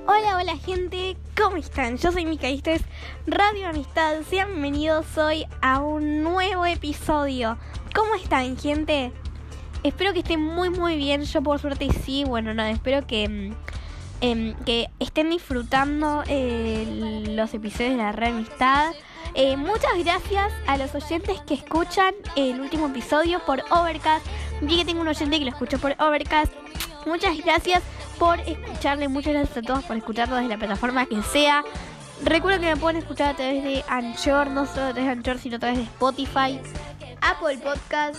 Hola, hola gente, ¿cómo están? Yo soy Mica y esto es Radio Amistad. Sean bienvenidos hoy a un nuevo episodio. ¿Cómo están, gente? Espero que estén muy bien. Yo por suerte sí. Bueno, no, espero que estén disfrutando los episodios de la Radio Amistad. Muchas gracias a los oyentes que escuchan el último episodio por Overcast. Vi que tengo un oyente que lo escuchó por Overcast. Muchas gracias por escucharle, muchas gracias a todos por escucharlo desde la plataforma que sea. Recuerden que me pueden escuchar a través de Anchor, no solo a través de Anchor, sino a través de Spotify, Apple Podcast,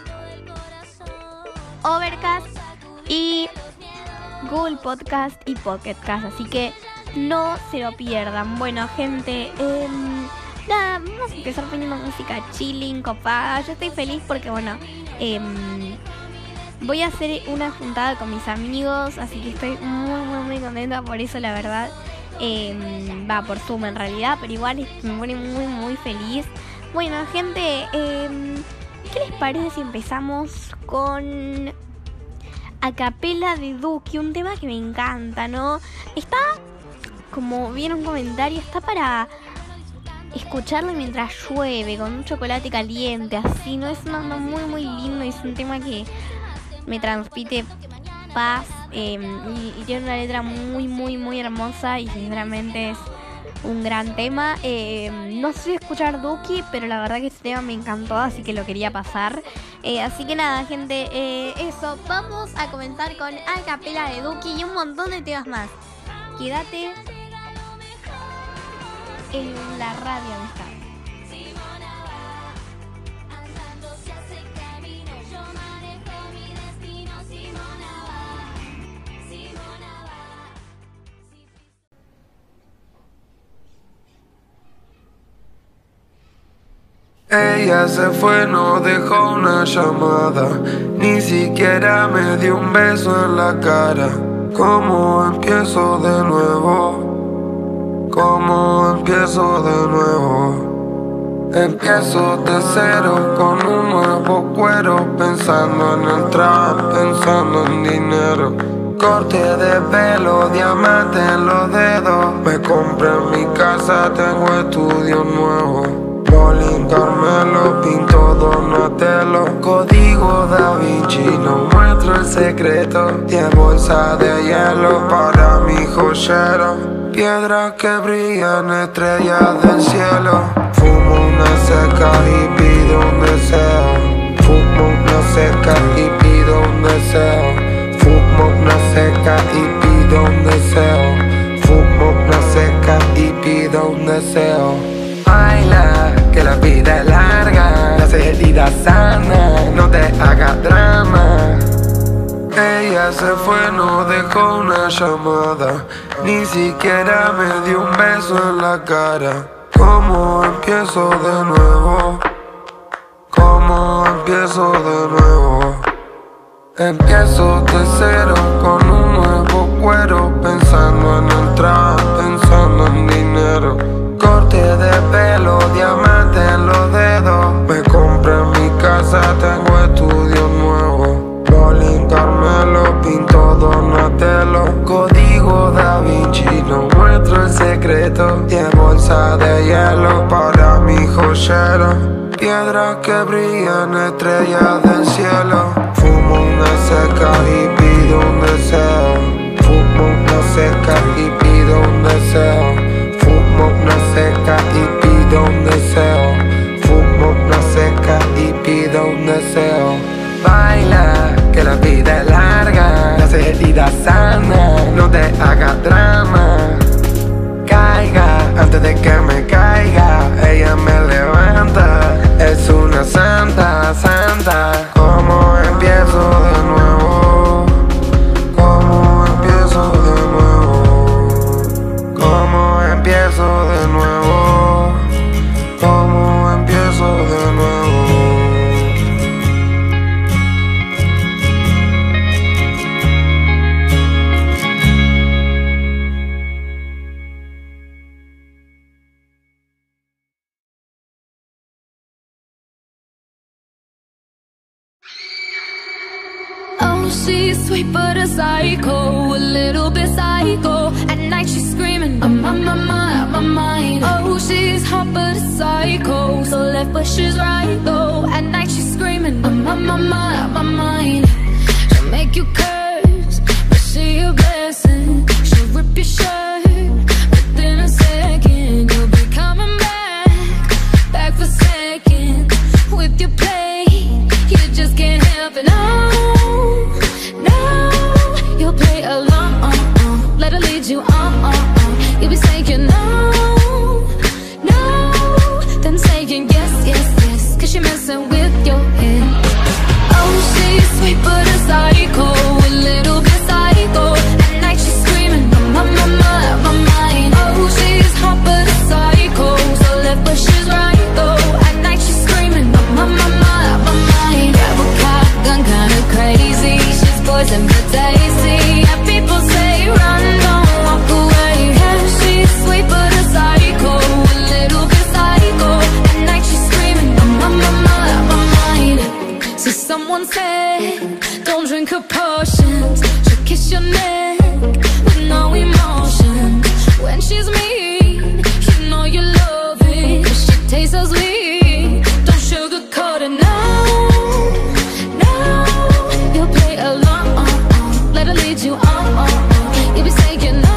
Overcast y Google Podcast y Pocket Cast. Así que no se lo pierdan. Bueno, gente, nada, vamos a empezar poniendo música chilling, copada. Yo estoy feliz porque, bueno, voy a hacer una juntada con mis amigos, así que estoy muy contenta por eso, la verdad. Va por Zoom en realidad, pero igual me pone muy feliz. Bueno, gente, ¿qué les parece si empezamos con Acapela de Duki? Un tema que me encanta, ¿no? Está, como vi en un comentario, está para escucharlo mientras llueve, con un chocolate caliente, así, ¿no? Es un tema muy lindo, es un tema que me transmite paz y tiene una letra muy hermosa y sinceramente es un gran tema. No sé escuchar Duki, pero la verdad que este tema me encantó, así que lo quería pasar. Así que nada, gente, eso, vamos a comenzar con Acapela de Duki y un montón de temas más. Quédate en la Radio Amistad. Ella se fue, no dejó una llamada, ni siquiera me dio un beso en la cara. ¿Cómo empiezo de nuevo? ¿Cómo empiezo de nuevo? Empiezo de cero con un nuevo cuero, pensando en el trap, pensando en dinero. Corte de pelo, diamante en los dedos. Me compré en mi casa, tengo estudio nuevo. Bolín, Carmelo, pinto Donatello, código Da Vinci, no muestro el secreto. 10 bolsas de hielo para mi joyero, piedras que brillan, estrellas del cielo. Fumo una seca y pido un deseo. Fumo una seca y pido un deseo. Fumo una seca y pido un deseo. Fumo una seca y pido un deseo. Baila, que la vida es larga, las heridas sanas, no te hagas drama. Ella se fue, no dejó una llamada, ni siquiera me dio un beso en la cara. ¿Cómo empiezo de nuevo? ¿Cómo empiezo de nuevo? Empiezo de cero con un nuevo cuero, pensando en el trap, pensando en dinero. Corte de pelo, diamante en los dedos. Me compré en mi casa, tengo estudio nuevo. Bolín, Carmelo, pinto Donatello, código Da Vinci, no muestro el secreto. 10 bolsas de hielo para mi joyero, piedras que brillan, estrellas del cielo. Fumo una seca y pido un deseo. Fumo una seca y pido un deseo. Fumo una seca y pido un deseo. Fumo una seca y pido un deseo. Baila, que la vida es larga, las heridas sanas, no te hagas drama. Caiga, antes de que me caiga, ella me levanta. Es una santa, santa. ¿Cómo empiezo de nuevo? ¿Cómo empiezo de nuevo? ¿Cómo empiezo de nuevo? ¿Cómo empiezo de nuevo? Oh, she's sweet but a psycho, a little bit psycho. At night she's left, but she's right though. At night she's screaming, I'm on my mind. She'll make you curse, but she a blessing. She'll rip your shirt within a second. You'll be coming back for seconds. With your play, you just can't help it. No, you'll play along. Let her lead you on. You'll be saying no, then saying yes, cause you're messing with your head. Oh, she's sweet but a psycho, a little bit psycho. At night she's screaming, my mind. Oh, she's hot but a psycho, so left but she's right though. At night she's screaming, my mind. Grab a gun, kinda crazy. She's poison but tasty. Yeah, people say run, don't walk away. Yeah, she's sweet but a psycho, a little bit psycho. At night she's screaming, my mind. See, someone said, don't drink her potions. She'll kiss your neck with no emotion. When she's mean, you know you love it, 'cause she tastes so sweet. Don't sugarcoat it, no, you'll play along. Let her lead you on. You'll be saying no,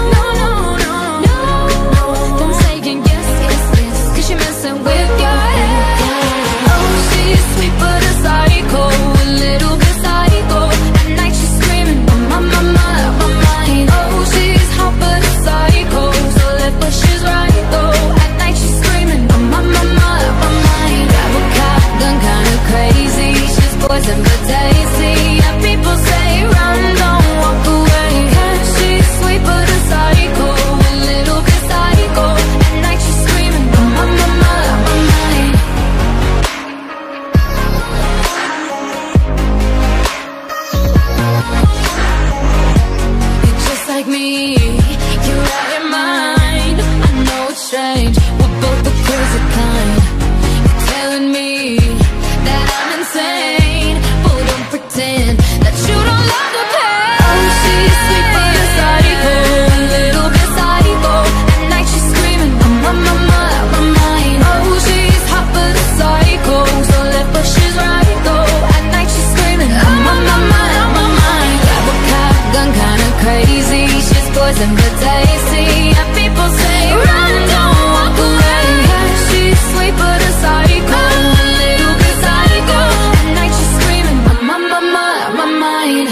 then saying yes, 'cause you're messing with your head. Oh, she's sweet but a psycho, a little bit psycho. At night she's screaming, my mind. Oh, she's hot but a psycho, so left but she's right though. At night she's screaming, my mind. Grab a gun, kinda crazy. She's poison but tasty. Yeah, people say run, don't walk away. Yeah, she's sweet but a psycho, a little bit psycho. At night she's screaming, my mind. You're just like me, you're out your mind. I know it's strange, we're both the crazy kind. You're telling me that I'm insane, but don't pretend that you don't love the pain. Oh, she's sweet but a psycho, a little bit psycho. At night she's screaming, my mind. Oh, she's hot but a psycho, so left but she's right though. At night she's screaming, my mind. Grab a gun, kinda crazy. She's poison but tasty. Yeah, people say run, don't walk away. Yeah, she's sweet but a psycho, a little bit psycho. At night she's screaming, my mind.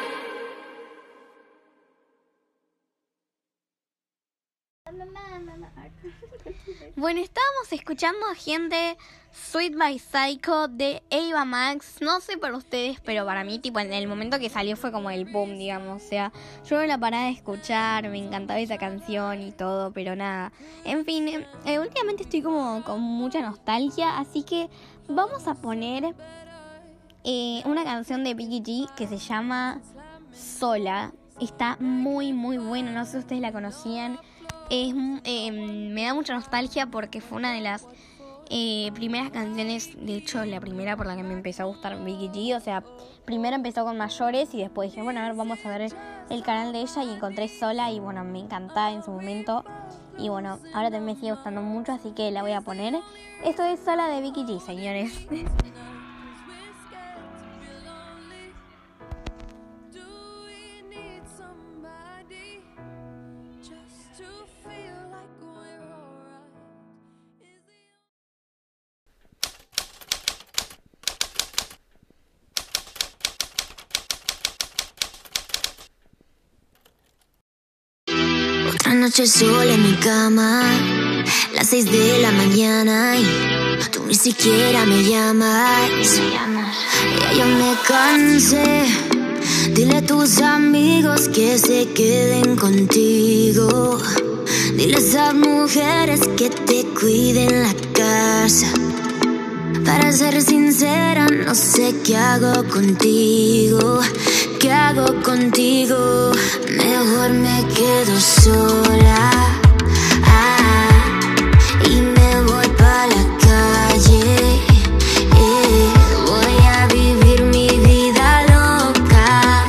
Bueno, estábamos escuchando a gente Sweet by Psycho de Ava Max. No sé para ustedes, pero para mí, tipo, en el momento que salió fue como el boom, digamos. O sea, yo no la paraba de escuchar, me encantaba esa canción y todo, pero nada. En fin, últimamente estoy como con mucha nostalgia, así que vamos a poner una canción de Becky G que se llama Sola. Está muy, muy buena, no sé si ustedes la conocían. Me da mucha nostalgia porque fue una de las primeras canciones, de hecho la primera por la que me empezó a gustar Becky G. O sea, primero empezó con Mayores y después dije, bueno, a ver, vamos a ver el canal de ella y encontré Sola y bueno, me encantaba en su momento. Y bueno, ahora también me sigue gustando mucho, así que la voy a poner. Esto es Sola de Becky G, señores. Otra noche sola en mi cama, las 6 de la mañana y tú ni siquiera me llamas. Ya yo me cansé, dile a tus amigos que se queden contigo. Dile a esas mujeres que te cuiden la casa. Para ser sincera, no sé qué hago contigo. ¿Qué hago contigo? Mejor me quedo sola. Y me voy pa' la calle. Voy a vivir mi vida loca.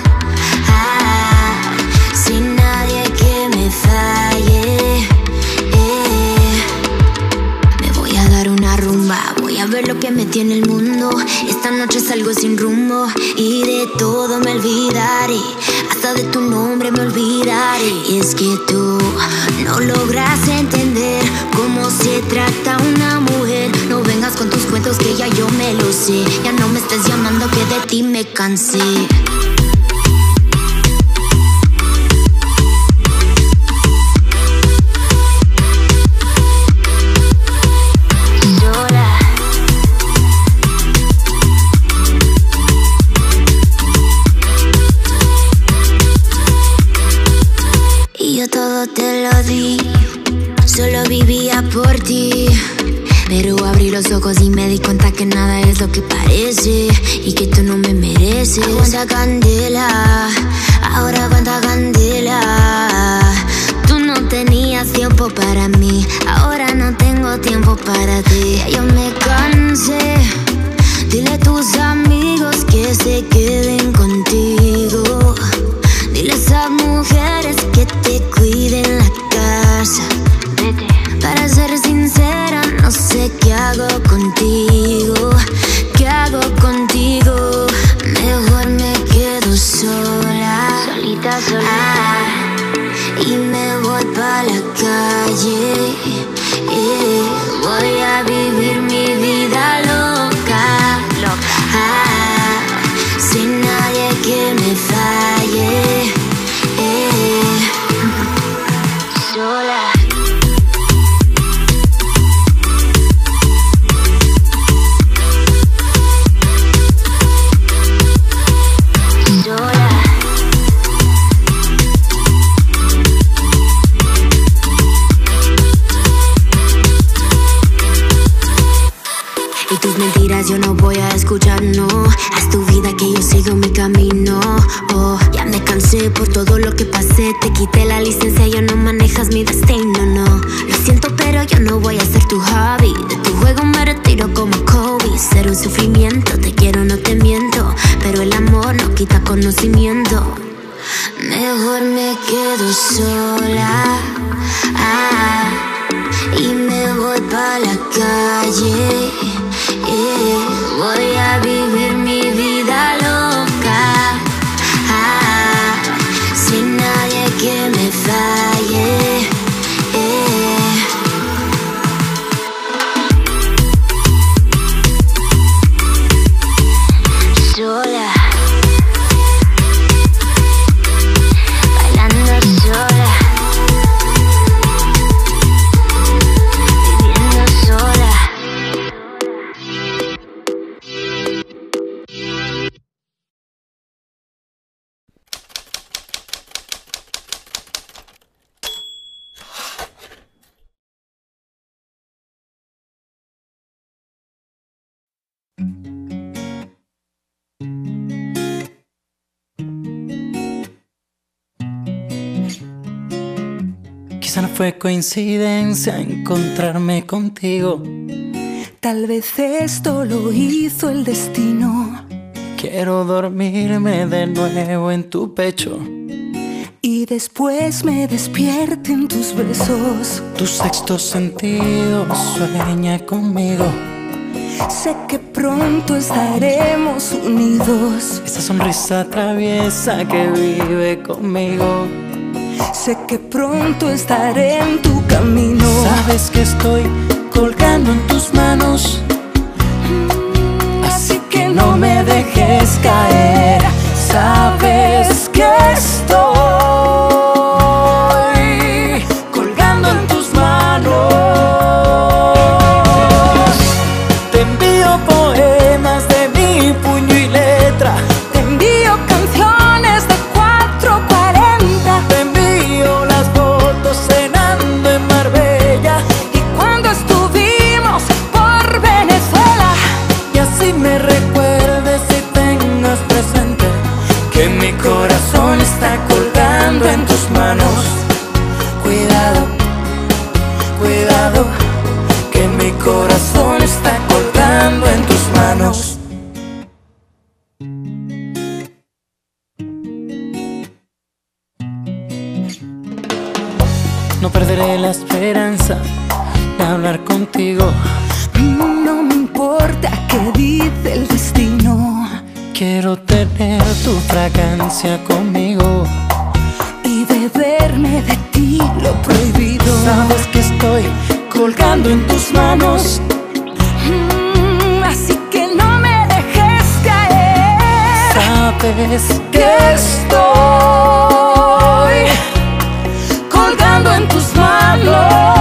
Sin nadie que me falle. Me voy a dar una rumba. acuerda de tu nombre me olvidaré. Y es que tú no logras entender cómo se trata una mujer. No vengas con tus cuentos que ya yo me lo sé. Ya no me estés llamando que de ti me cansé. Yo todo te lo di, solo vivía por ti. Pero abrí los ojos y me di cuenta que nada es lo que parece y que tú no me mereces. Aguanta candela, ahora aguanta candela. Tú no tenías tiempo para mí, ahora no tengo tiempo para ti. Ya yo me cansé, dile a tus amigos que se queden contigo. Dile a esas mujeres que te cuiden la casa. Vete. Para ser sincera, no sé qué hago contigo. ¿Qué hago contigo? Mejor me quedo sola. Solita, solita. Y me voy pa' la calle. Voy a vivir mi vida loca. Sin nadie que me falle. Sola. Y tus mentiras yo no voy a escuchar, no. Haz tu vida que yo sigo mi camino. Oh, ya me cansé por todo lo que pasé. Te quité la licencia, ya no manejas mi destino, no. Lo siento, pero yo no voy a ser tu hobby. De tu juego me retiro como Kobe. Ser un sufrimiento, te quiero, no te miento. Pero el amor no quita conocimiento. Mejor me quedo sola. Y me voy pa' la calle. Voy a vivir mi vida loca. Sin nadie que me falle. Sola. Bailando sola. Viviendo sola. Quizá no fue coincidencia encontrarme contigo. Tal vez esto lo hizo el destino. Quiero dormirme de nuevo en tu pecho Y después me despierten tus besos. Tu sexto sentido sueña conmigo. Sé que pronto estaremos unidos. Esa sonrisa traviesa que vive conmigo. Sé que pronto estaré en tu camino. Sabes que estoy colgando en tus manos, así que no me dejes caer. Sabes que estoy colgando en tus manos. Te envío poemas de mi puño y letra. Te envío canciones de 440. Te envío las fotos cenando en Marbella Y cuando estuvimos por Venezuela. y así me recuerdes y tengas presente que mi corazón está colgando en tus manos. Cuidado, cuidado, que mi corazón está colgando en tus manos. No perderé la esperanza de hablar contigo. No me importa qué dice el destino. Quiero tener tu fragancia conmigo. estoy colgando en tus manos. Así que no me dejes caer. Sabes que estoy colgando en tus manos.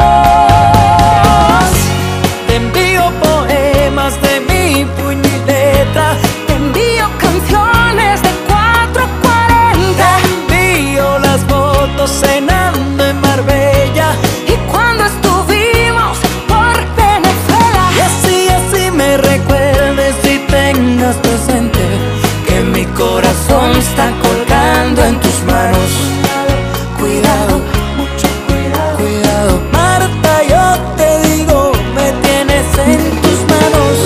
Te envío poemas de mi puño y letra. Te envío canciones de 440. Te envío las fotos cenando en Marbella. Y cuando estuvimos por Venezuela. Y así me recuerdes y tengas presente que mi corazón está colgando en tus manos. Cuidado, mucho cuidado, cuidado. Marta, yo te digo, me tienes en tus manos.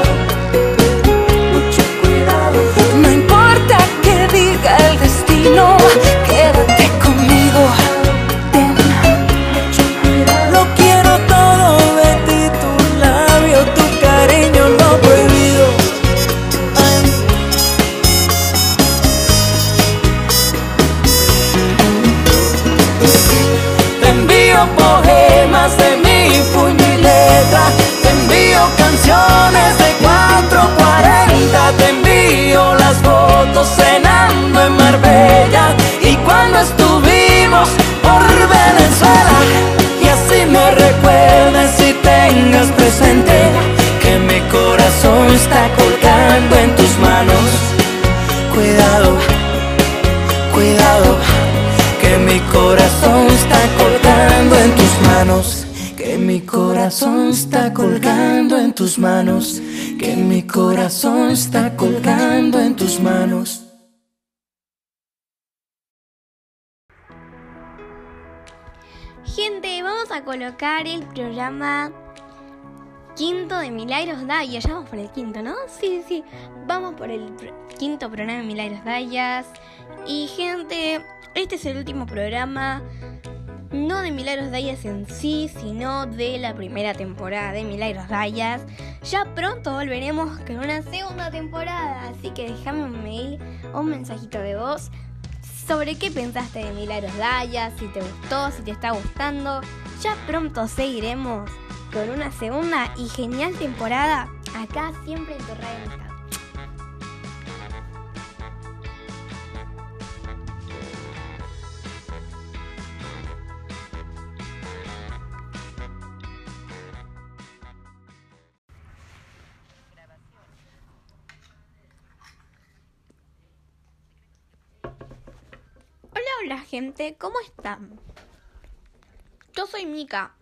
Mucho cuidado. No importa que diga el destino, quédate conmigo. Ven. Mucho cuidado. Lo quiero todo de ti, tu labio, tu cariño, lo prohibido. Ay. Te envío poemas de mi puño y letra. Te envío canciones de 440. Te envío las fotos cenando en Marbella. Y cuando estuvimos por Venezuela. Y así me recuerdes y tengas presente que mi corazón está colgando en tus manos. Cuidado, cuidado, que mi corazón está colgando en tus manos. Que mi corazón está colgando en tus manos. Que mi corazón está colgando en tus manos. Gente, vamos a colocar el programa quinto de Milagros Dayas. Ya vamos por el quinto, ¿no? Sí. Vamos por el quinto programa de Milagros Dayas. Y gente, este es el último programa, no de Milagros Dayas en sí, sino de la primera temporada de Milagros Dayas. Ya pronto volveremos con una segunda temporada, así que déjame un mail o un mensajito de voz sobre qué pensaste de Milagros Dayas, si te gustó, si te está gustando. Ya pronto seguiremos con una segunda y genial temporada acá siempre en tu radio Amistad. Hola gente, ¿cómo están? Yo soy Mika.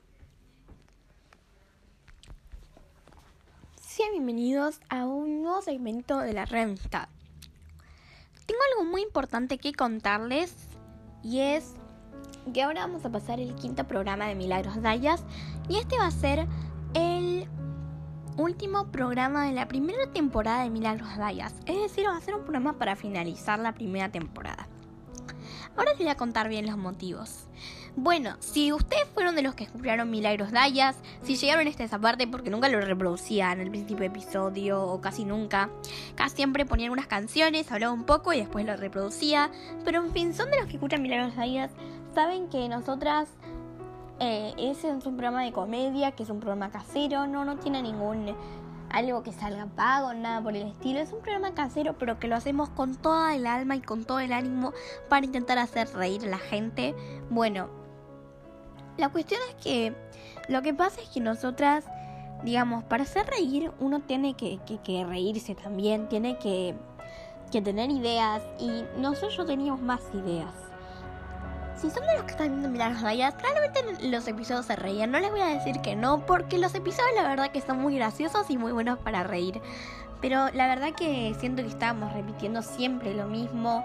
Sean bienvenidos a un nuevo segmento de la red Amistad. Tengo algo muy importante que contarles y es que ahora vamos a pasar el quinto programa de Milagros Dayas y este va a ser el último programa de la primera temporada de Milagros Dayas. Es decir, va a ser un programa para finalizar la primera temporada. Ahora les voy a contar bien los motivos. Bueno, si ustedes fueron de los que escucharon Milagros Dayas, si llegaron hasta esa parte porque nunca lo reproducía en el principio de episodio o casi nunca, casi siempre ponían unas canciones, hablaba un poco y después lo reproducía, pero en fin, son de los que escuchan Milagros Dayas, saben que nosotras, ese es un programa de comedia, que es un programa casero, no tiene ningún algo que salga pago, nada por el estilo. Es un programa casero, pero que lo hacemos con toda el alma y con todo el ánimo para intentar hacer reír a la gente. Bueno, la cuestión es que lo que pasa es que nosotras, digamos, para hacer reír uno tiene que reírse también, tiene que tener ideas, y nosotros teníamos más ideas. Si son de los que están viendo Milagros Dayas, claramente los episodios se reían. No les voy a decir que no, porque los episodios la verdad que son muy graciosos y muy buenos para reír. Pero la verdad que siento que estábamos repitiendo siempre lo mismo.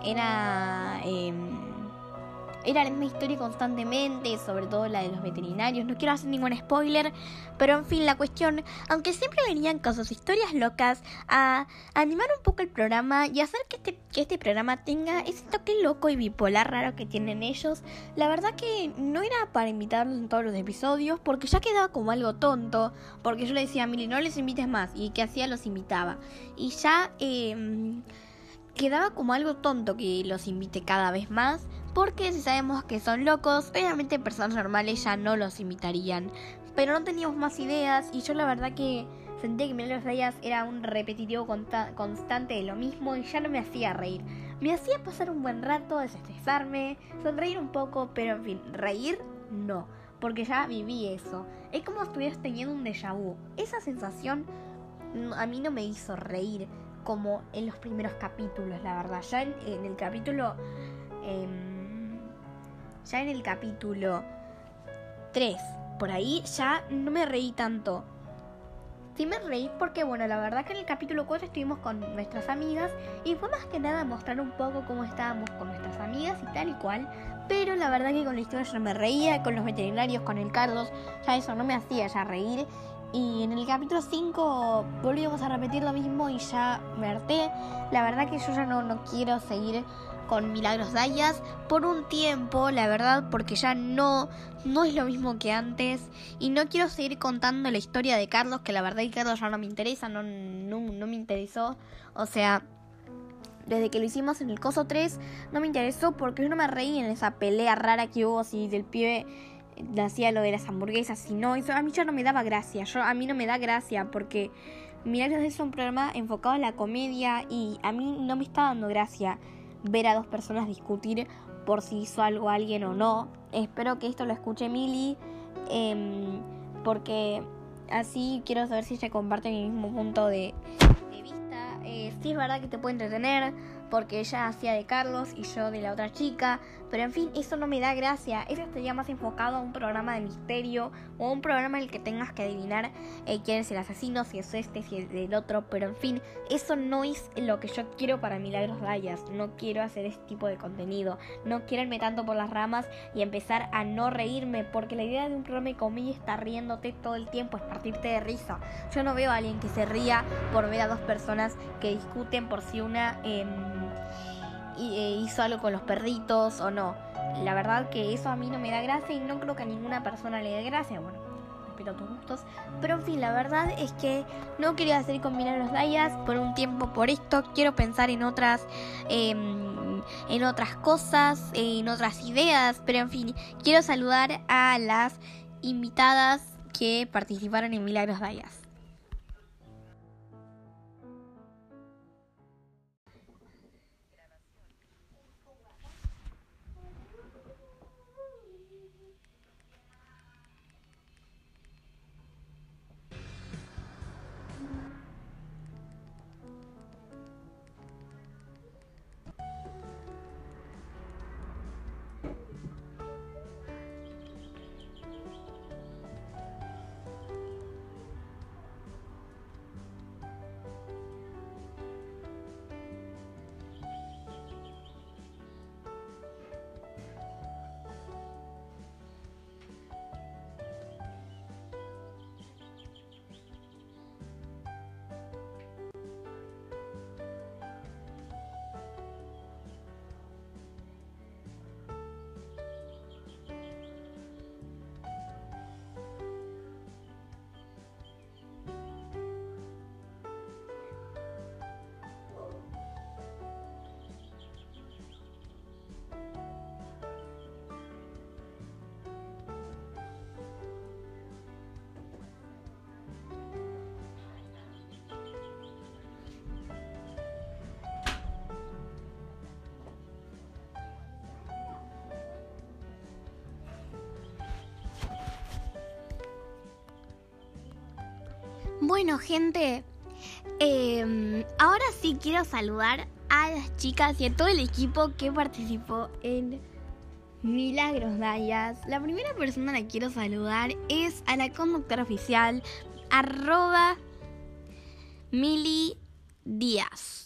Era la misma historia constantemente, sobre todo la de los veterinarios. No quiero hacer ningún spoiler, pero en fin, la cuestión, aunque siempre venían con sus historias locas a animar un poco el programa y hacer que este programa tenga ese toque loco y bipolar raro que tienen ellos, la verdad que no era para invitarlos en todos los episodios, porque ya quedaba como algo tonto, porque yo le decía a Mili, no les invites más, y que hacía, los invitaba, y ya quedaba como algo tonto que los invite cada vez más, porque si sabemos que son locos, obviamente personas normales ya no los imitarían. Pero no teníamos más ideas y yo la verdad que sentía que Milagros Dayas era un repetitivo constante de lo mismo y ya no me hacía reír. Me hacía pasar un buen rato, desestresarme, sonreír un poco, pero en fin, reír no, porque ya viví eso. Es como si estuvieras teniendo un déjà vu. Esa sensación a mí no me hizo reír como en los primeros capítulos, la verdad. Ya en el capítulo 3, por ahí ya no me reí tanto. Sí me reí porque, bueno, la verdad que en el capítulo 4 estuvimos con nuestras amigas y fue más que nada mostrar un poco cómo estábamos con nuestras amigas y tal y cual. Pero la verdad que con la historia yo me reía, con los veterinarios, con el Carlos, ya eso no me hacía ya reír. Y en el capítulo 5 volvíamos a repetir lo mismo y ya me harté. La verdad que yo ya no quiero seguir con Milagros Dayas por un tiempo, la verdad, porque ya no es lo mismo que antes. Y no quiero seguir contando la historia de Carlos, que la verdad que Carlos ya no me interesa, no me interesó. O sea, desde que lo hicimos en el Coso 3 no me interesó porque yo no me reí en esa pelea rara que hubo así del pibe. Hacía lo de las hamburguesas y no, eso a mí ya no me daba gracia. A mí no me da gracia porque Milagros es un programa enfocado en la comedia y a mí no me está dando gracia ver a dos personas discutir por si hizo algo a alguien o no. Espero que esto lo escuche Mili, porque así quiero saber si ella comparte mi mismo punto de vista. Sí es verdad que te puede entretener porque ella hacía de Carlos y yo de la otra chica, pero en fin, eso no me da gracia. Eso estaría más enfocado a un programa de misterio o a un programa en el que tengas que adivinar quién es el asesino, si es este, si es del otro, pero en fin, eso no es lo que yo quiero para Milagros Dayas. No quiero hacer este tipo de contenido, no quiero irme tanto por las ramas y empezar a no reírme, porque la idea de un programa de comedia es estar riéndote todo el tiempo, es partirte de risa. Yo no veo a alguien que se ría por ver a dos personas que discuten por si una hizo algo con los perritos o no. La verdad que eso a mí no me da gracia y no creo que a ninguna persona le dé gracia. Bueno, respeto tus gustos, pero en fin, la verdad es que no quería seguir con Milagros Dayas por un tiempo por esto. Quiero pensar en otras cosas, en otras ideas, pero en fin, quiero saludar a las invitadas que participaron en Milagros Dayas. Bueno, gente, ahora sí quiero saludar a las chicas y a todo el equipo que participó en Milagros Dayas. La primera persona a la que quiero saludar es a la conductora oficial @MiliDíaz.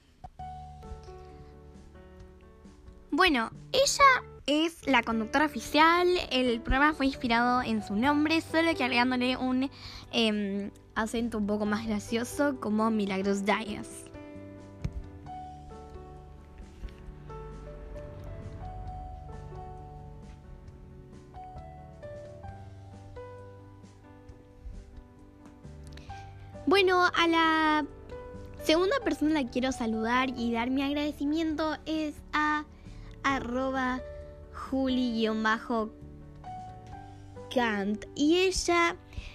Bueno, ella es la conductora oficial. El programa fue inspirado en su nombre, solo que agregándole un acento un poco más gracioso, como Milagros Dayas. Bueno, a la segunda persona la quiero saludar y dar mi agradecimiento es a @Juli_Kant. Y ella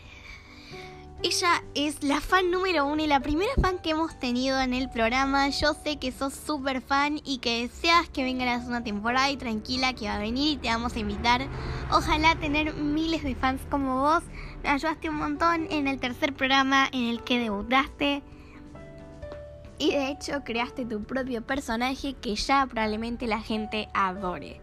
es la fan número 1 y la primera fan que hemos tenido en el programa. Yo sé que sos súper fan y que deseas que venga la segunda temporada, y tranquila que va a venir y te vamos a invitar. Ojalá tener miles de fans como vos. Me ayudaste un montón en el tercer programa en el que debutaste. Y de hecho creaste tu propio personaje que ya probablemente la gente adore.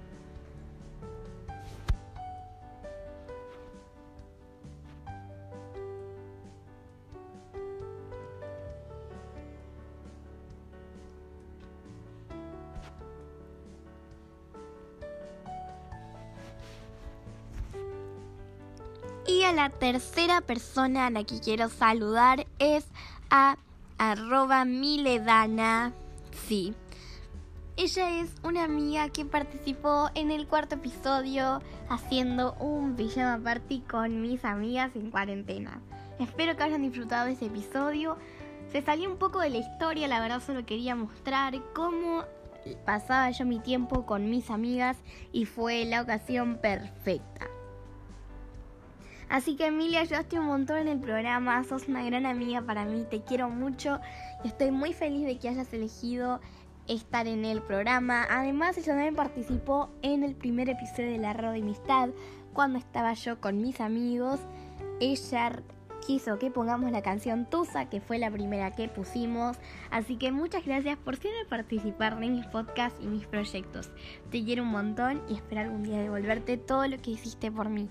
Y a la tercera persona a la que quiero saludar es a @Miledana. Sí. Ella es una amiga que participó en el cuarto episodio haciendo un pijama party con mis amigas en cuarentena. Espero que hayan disfrutado de ese episodio. Se salió un poco de la historia, la verdad solo quería mostrar cómo pasaba yo mi tiempo con mis amigas y fue la ocasión perfecta. Así que Emilia, ayudaste un montón en el programa, sos una gran amiga para mí, te quiero mucho y estoy muy feliz de que hayas elegido estar en el programa. Además, ella también participó en el primer episodio de La Radio de Amistad, cuando estaba yo con mis amigos. Ella quiso que pongamos la canción Tusa, que fue la primera que pusimos. Así que muchas gracias por siempre participar en mis podcasts y mis proyectos. Te quiero un montón y espero algún día devolverte todo lo que hiciste por mí.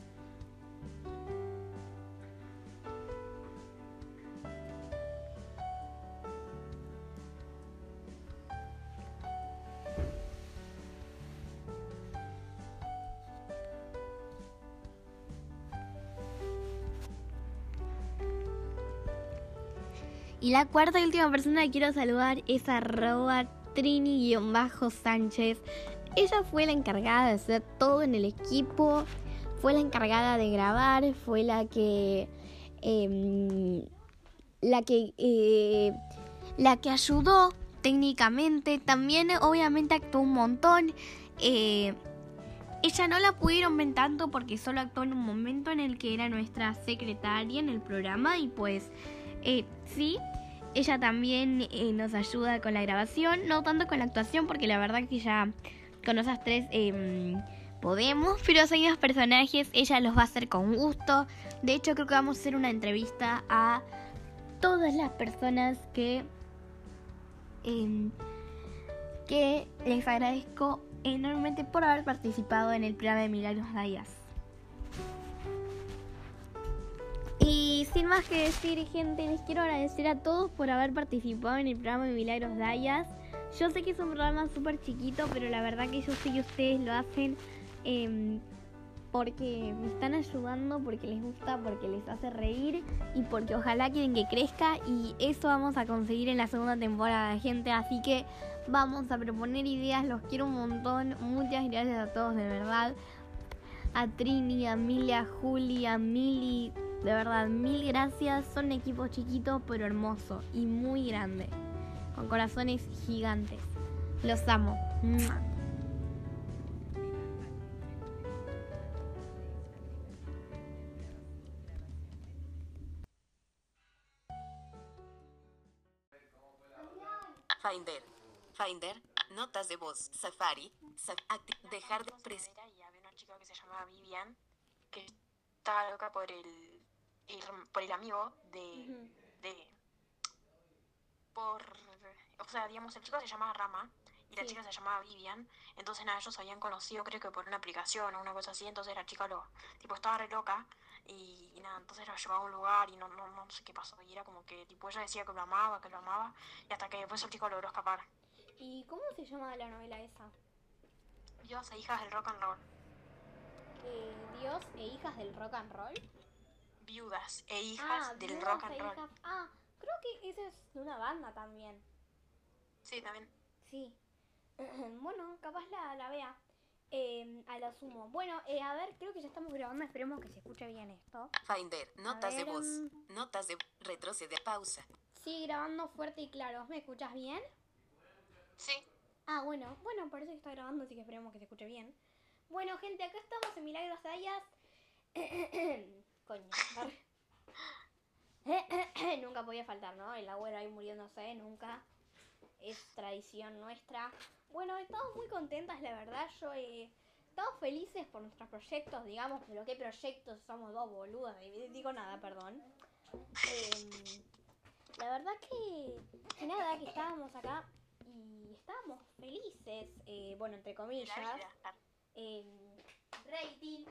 Y la cuarta y última persona que quiero saludar es @Trini_Sánchez. Ella fue la encargada de hacer todo en el equipo, fue la encargada de grabar, fue la que ayudó técnicamente. También obviamente actuó un montón. Ella no la pudieron ver tanto porque solo actuó en un momento en el que era nuestra secretaria en el programa y pues sí, ella también nos ayuda con la grabación, no tanto con la actuación porque la verdad que ya con esas tres podemos, pero son los personajes, ella los va a hacer con gusto. De hecho creo que vamos a hacer una entrevista a todas las personas que les agradezco enormemente por haber participado en el programa de Milagros Dayas. Y sin más que decir, gente, les quiero agradecer a todos por haber participado en el programa de Milagros Dayas. Yo sé que es un programa súper chiquito, pero la verdad que yo sé que ustedes lo hacen porque me están ayudando, porque les gusta, porque les hace reír y porque ojalá quieren que crezca, y eso vamos a conseguir en la segunda temporada, gente. Así que vamos a proponer ideas, los quiero un montón. Muchas gracias a todos, de verdad. A Trini, a Emilia, a Juli, a Mili, de verdad, mil gracias. Son equipos chiquitos pero hermosos y muy grandes, con corazones gigantes. Los amo. ¡Mua! Finder, notas de voz, Safari, dejar de presionar. Y había una chica que se llamaba Vivian, que estaba loca por el amigo o sea, digamos, el chico se llamaba Rama y la chica se llamaba Vivian. Entonces nada, ellos se habían conocido, creo que por una aplicación o una cosa así. Entonces la chica estaba re loca y nada, entonces la llevaba a un lugar y no sé qué pasó. Y era como que tipo ella decía que lo amaba y hasta que después el chico logró escapar. ¿Y cómo se llama la novela esa? Dios e hijas del rock and roll. Dios e hijas del rock and roll. Viudas e hijas del rock and roll. Creo que esa es de una banda también. Sí, también. Sí. Bueno, capaz la vea. A lo sumo. Bueno, a ver, creo que ya estamos grabando. Esperemos que se escuche bien esto. Finder, notas de voz, notas de retroceder, pausa. Sí, grabando fuerte y claro. ¿Me escuchas bien? Sí. Ah, bueno, parece que está grabando, así que esperemos que se escuche bien. Bueno, gente, acá estamos en Milagros Sayas. Coño, nunca podía faltar, ¿no? El abuelo ahí muriéndose, nunca. Es tradición nuestra. Bueno, estamos muy contentas, la verdad. Estamos felices por nuestros proyectos, digamos. Pero ¿qué proyectos? Somos dos boludas. Digo nada, perdón. La verdad que nada, que estábamos acá y estábamos felices. Bueno, entre comillas. La vida. Rating.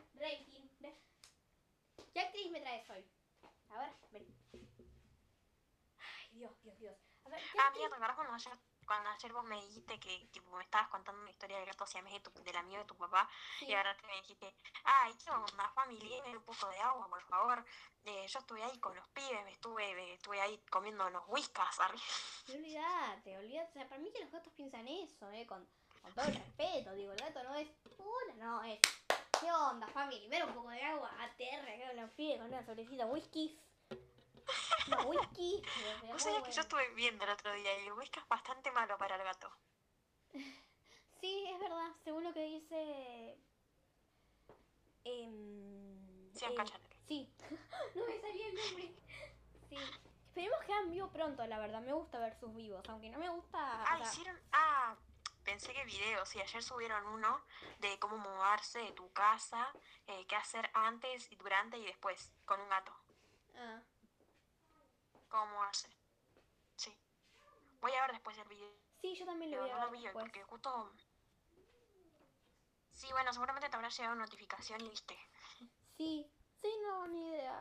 ¿Qué actriz me traes hoy? A ver, ven. Ay, Dios. A ver, ¿qué actriz? Mira, ¿te acuerdas cuando ayer vos me dijiste que tipo, me estabas contando una historia del gato siamés del amigo de tu papá? Sí. Y agarraste y me dijiste, ¿qué onda, familia? Dame un poco de agua, por favor. Yo estuve ahí con los pibes, estuve ahí comiendo los whiskas. Olvídate. O sea, para mí que los gatos piensan eso, con todo el respeto. Digo, el gato no es una, no, es... ¿Qué onda, familia? Ver un poco de agua, ATR, acá con los pibes, con una sobrecita whiskies. No, whisky. Vos sabés que yo estuve viendo el otro día y el whisky es bastante malo para el gato. Sí, es verdad, según lo que dice... Sí, no me salía el nombre. Sí, esperemos que hagan vivo pronto, la verdad, me gusta ver sus vivos, aunque no me gusta... Pensé que video, sí, ayer subieron uno de cómo mudarse de tu casa, qué hacer antes, y durante y después, con un gato. Cómo mudarse. Sí. Voy a ver después el video. Sí, yo también lo voy a ver después. Porque justo... Sí, bueno, seguramente te habrá llegado notificación y viste. Sí, no, ni idea.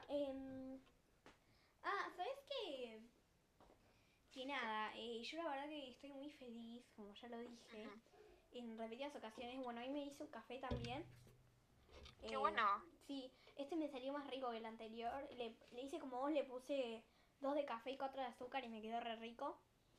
¿Sabes qué? Que nada, yo la verdad que estoy muy feliz, como ya lo dije, en repetidas ocasiones. Bueno, hoy me hice un café también. ¡Qué bueno! Sí, este me salió más rico que el anterior. Le hice como vos, le puse 2 de café y 4 de azúcar y me quedó re rico.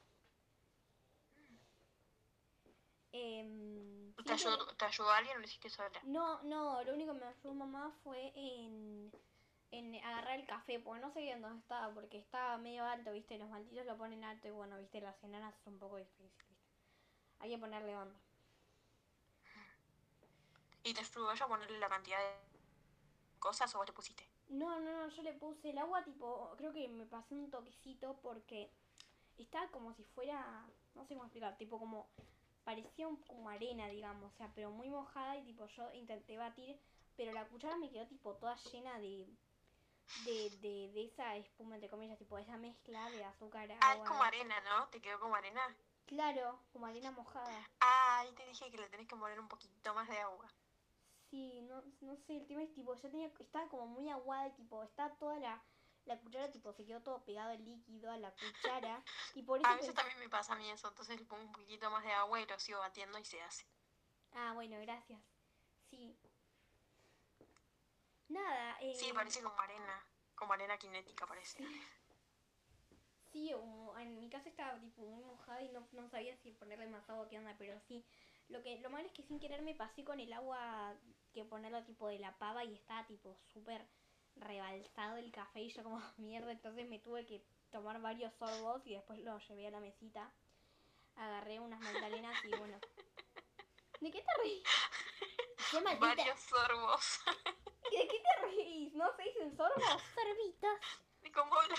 ¿Te ayudó alguien o lo hiciste sola? No, lo único que me ayudó mamá fue en agarrar el café, porque no sabía dónde estaba, porque estaba medio alto, viste, los malditos lo ponen alto y bueno, viste, las enanas es un poco difícil, viste. Hay que ponerle onda. ¿Y te ayudó ella a ponerle la cantidad de cosas o vos te pusiste? No, yo le puse el agua, tipo, creo que me pasé un toquecito porque estaba como si fuera, no sé cómo explicar, tipo como, parecía como arena, digamos, o sea, pero muy mojada y tipo yo intenté batir, pero la cuchara me quedó tipo toda llena de esa espuma, entre comillas, tipo esa mezcla de azúcar, agua. Es como arena, ¿no? ¿Te quedó como arena? Claro, como arena mojada. Ahí te dije que le tenés que poner un poquito más de agua. Sí, no sé, el tema es tipo, estaba como muy aguada y tipo, está toda la cuchara, tipo, se quedó todo pegado el líquido a la cuchara y por eso... A veces también me pasa a mí eso, entonces le pongo un poquito más de agua y lo sigo batiendo y se hace. Bueno, gracias. Sí. Nada, Sí, parece como arena cinética parece. Sí, en mi casa estaba tipo muy mojada y no sabía si ponerle más agua que onda, pero sí. Lo malo es que sin querer me pasé con el agua que ponerlo tipo de la pava y estaba tipo súper rebalsado el café y yo como mierda, entonces me tuve que tomar varios sorbos y después lo llevé a la mesita. Agarré unas magdalenas y bueno. ¿De qué te reís? Varios sorbos. ¿De qué te reís? ¿No se dicen sorbos? Sorbitas. ¿Y cómo hablas?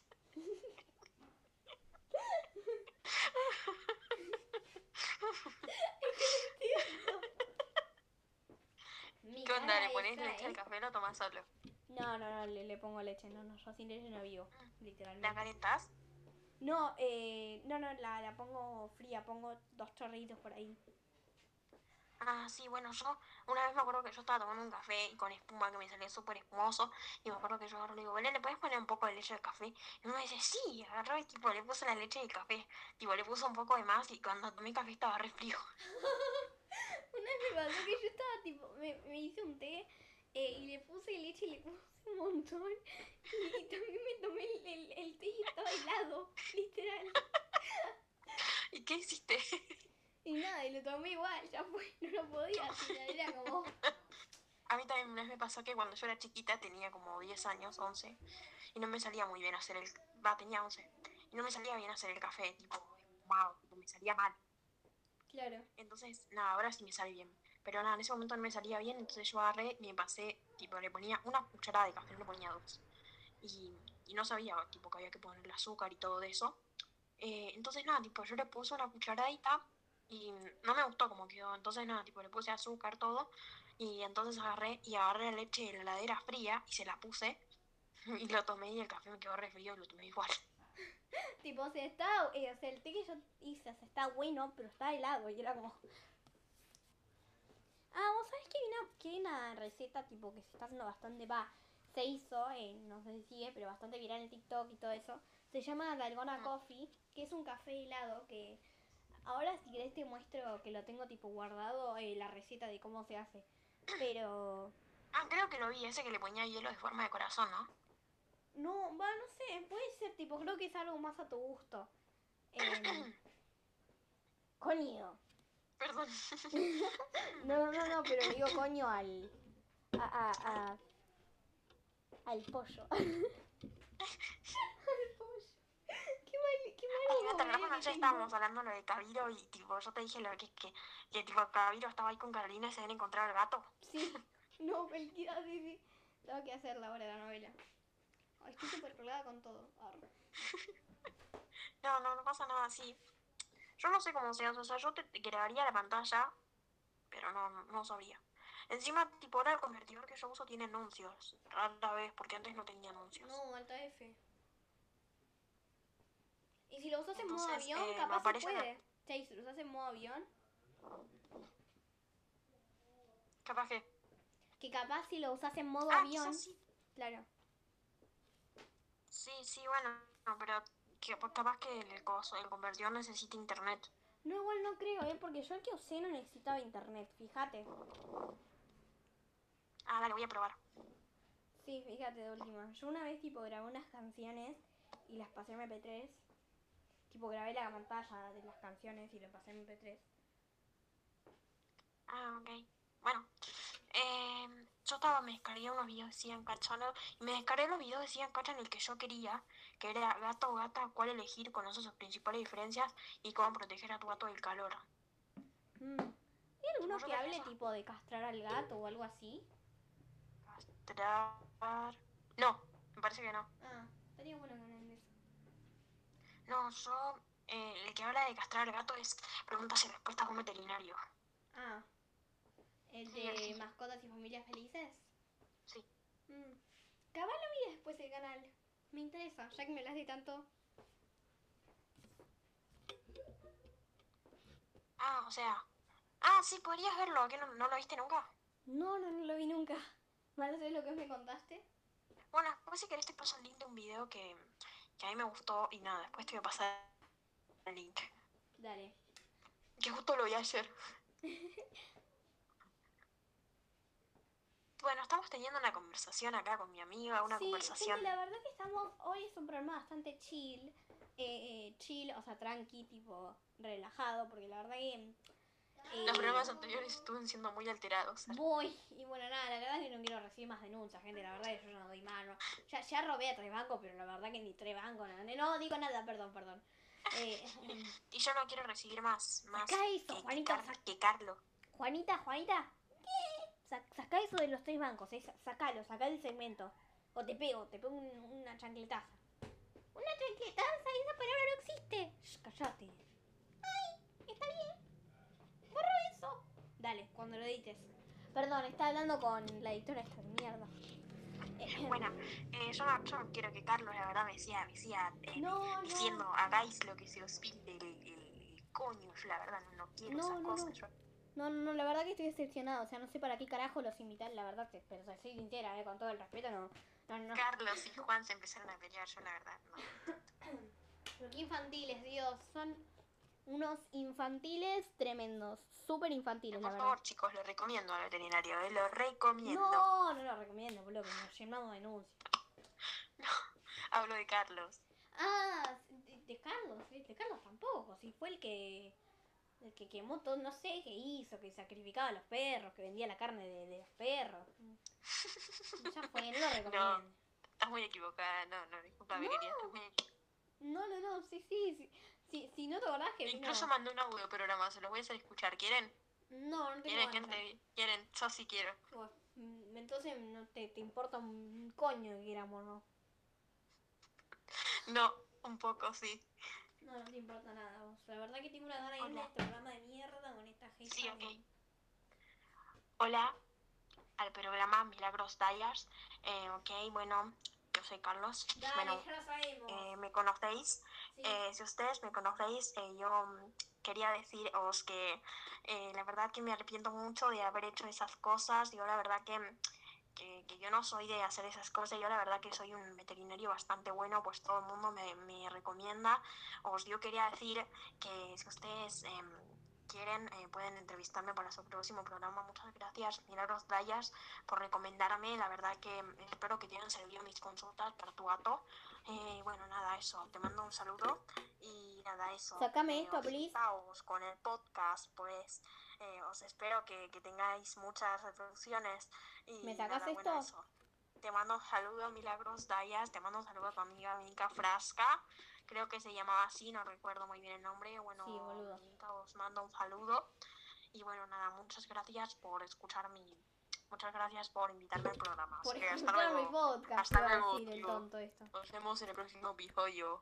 ¿Qué onda? ¿Le pones leche al café o lo tomás solo? No, le pongo leche. No, yo sin leche no vivo, literalmente. ¿La calentás? No, la pongo fría, pongo 2 chorritos por ahí. Sí, bueno, yo una vez me acuerdo que yo estaba tomando un café y con espuma que me salía súper espumoso y me acuerdo que yo agarro y le digo, Belén, ¿le puedes poner un poco de leche al café? Y uno me dice, sí, agarró y tipo le puse la leche del café, tipo le puse un poco de más y cuando tomé café estaba re frío. Una vez me pasó que yo estaba tipo, me hice un té y le puse leche y le puse un montón y también me tomé el té y estaba helado, literal. ¿Y qué hiciste? Y nada, y lo tomé igual, ya fue, no lo podía hacer, era como... A mí también una vez me pasó que cuando yo era chiquita, tenía como 10 años, 11, y no me salía muy bien hacer tenía 11, y no me salía bien hacer el café, tipo, espumado, tipo, me salía mal. Claro. Entonces, nada, ahora sí me sale bien. Pero nada, en ese momento no me salía bien, entonces yo agarré y me pasé, tipo, le ponía una cucharada de café, no le ponía dos. Y no sabía, tipo, que había que ponerle azúcar y todo eso. Entonces, nada, tipo, yo le puse una cucharadita y no me gustó cómo quedó. Entonces, nada, tipo, le puse azúcar, todo. Y entonces agarré la leche de la heladera fría y se la puse. Y lo tomé y el café me quedó re frío y lo tomé igual. Tipo, o sea, el té que yo hice, o sea, está bueno, pero está helado. Y era como... Ah, vos sabés que hay una receta tipo que se está haciendo bastante, se hizo, no sé si sigue, pero bastante viral en TikTok y todo eso. Se llama Dalgona Coffee, que es un café helado que ahora si querés te muestro que lo tengo tipo guardado, la receta de cómo se hace. Pero Ah, creo que lo vi, ese que le ponía hielo de forma de corazón, ¿no? no, no sé, puede ser tipo, creo que es algo más a tu gusto. Coño. Perdón. No, pero le digo coño a, al pollo. Al pollo. Qué Ay, malo gata, comer la que ya tengo. estábamos hablando lo de Cabiro y tipo, yo te dije lo que tipo Cabiro estaba ahí con Carolina y se habían encontrado al gato. Sí, no, cualquiera, sí. Tengo que hacerla ahora la novela. Ay, estoy súper colgada con todo. Arre. No pasa nada así. Yo no sé cómo se hace, o sea, yo te grabaría la pantalla, pero no sabría. Encima, tipo, ahora el convertidor que yo uso tiene anuncios. Rara vez, porque antes no tenía anuncios. No, alta F. Y si lo usas en modo Entonces, avión, me capaz se aparece una... puede. Che, si lo usas en modo avión, Capaz que... que capaz si lo usas en modo Ah, quizás avión, sí. claro. Sí, bueno, no, pero pues, capaz que el convertidor necesita internet. No, igual no creo, porque yo el que usé no necesitaba internet, fíjate. Ah, dale, voy a probar. Sí, fíjate de última. Yo una vez tipo grabé unas canciones y las pasé en MP3. Tipo grabé la pantalla de las canciones y lo pasé en MP3. Ah, ok. Bueno, me descargué unos videos de Cian Cacha, ¿no? Y me descargué los videos de Cian Cacha en el que yo quería, que era gato o gata, cuál elegir, conoce sus principales diferencias y cómo proteger a tu gato del calor. ¿Hay Tipo, alguno yo que tenía hable esa tipo de castrar al gato o algo así? castrar... No, me parece que no. Ah, estaría bueno que hablen de eso. No, el que habla de castrar al gato es preguntas y respuestas a un veterinario. Ah, el Sí, de sí, mascotas y familias felices. sí. Capaz lo vi después el canal. Me interesa, ya que me las de tanto. Ah, o sea... Ah, sí, podrías verlo, ¿qué no lo viste nunca? No lo vi nunca. ¿Más sé lo que me contaste? Bueno, después si querés te paso el link de un video que a mí me gustó y nada, después te voy a pasar el link. Dale. Que justo lo vi ayer. Bueno, estamos teniendo una conversación acá con mi amiga, una Sí, gente, conversación... la verdad que hoy es un programa bastante chill. Chill, o sea, tranqui, tipo, relajado, porque la verdad que... Los programas anteriores estuvieron siendo muy alterados. Voy, y bueno, nada, la verdad es que no quiero recibir más denuncias, gente, la verdad que yo ya no doy mano. Ya robé a 3 bancos, pero la verdad que ni 3 bancos, no digo nada, perdón. Y yo no quiero recibir más Sacá eso, Juanito, que Carlos. Juanita, ¿qué? Sacá eso de los 3 bancos, sacá el segmento. O te pego una chancletaza. ¿Una chancletaza? Esa palabra no existe. Shh, cállate. Ay, está bien. Borro eso. Dale, cuando lo edites. Perdón, está hablando con la editora esta de mierda. Bueno, yo no quiero que Carlos, la verdad, me siga diciendo No. hagáis lo que se os pide el coño. Yo la verdad no quiero esas cosas. Yo... No, la verdad que estoy decepcionada. O sea, no sé para qué carajo los invitan, la verdad, pero soy sincera, con todo el respeto, no. Carlos y Juan se empezaron a pelear, yo la verdad, no. Pero qué infantiles, Dios, son unos infantiles tremendos, súper infantiles, la Por verdad. favor, chicos, lo recomiendo al veterinario, lo recomiendo. No lo recomiendo, boludo, que nos llenamos de denuncias. No, hablo de Carlos. Ah, de Carlos tampoco, si fue el que quemó todo, no sé qué hizo, que sacrificaba a los perros, que vendía la carne de los perros. Ya fue, no lo recomiendo. No, estás muy equivocada, no, disculpa, mi querida, estás muy equivocada. No, sí, Si no te acordás que Incluso vino... mandé un audio programa, se los voy a hacer escuchar. ¿Quieren? No tengo ¿Quieren, ganas. gente? ¿Quieren? Yo sí quiero. Bueno, entonces no te importa un coño que queramos, ¿no? No, un poco sí. No te importa nada vos. La verdad que tengo una gana de irme a Hola. este programa de mierda con esta gente. Sí, ok. Hola, al programa Milagros Dayas. Ok, bueno, yo soy Carlos. Dale, Bueno, ya lo sabemos. me conocéis. Sí. Si ustedes me conocéis, yo quería deciros que la verdad que me arrepiento mucho de haber hecho esas cosas. Yo la verdad que yo no soy de hacer esas cosas. Yo la verdad que soy un veterinario bastante bueno, pues todo el mundo me recomienda. Yo quería decir que si ustedes quieren, pueden entrevistarme para su próximo programa. Muchas gracias, Milagros Dayas, por recomendarme. La verdad que espero que te hayan servido mis consultas para tu gato. Bueno, nada, eso. Te mando un saludo y nada, eso. Sácame esto, please. Os con el podcast, pues os espero que tengáis muchas reproducciones. Y ¿Me sacas nada, esto? bueno, eso. Te mando un saludo, Milagros Dayas. Te mando un saludo a tu amiga Mica Frasca. Creo que se llamaba así, no recuerdo muy bien el nombre. Bueno, Sí, boludo. Mica, os mando un saludo. Y bueno, nada, muchas gracias por escuchar Muchas gracias por invitarme al programa. Por Así que hasta escuchar mi luego. podcast, Hasta iba a luego, decir el tío. tonto esto. Nos vemos en el próximo episodio.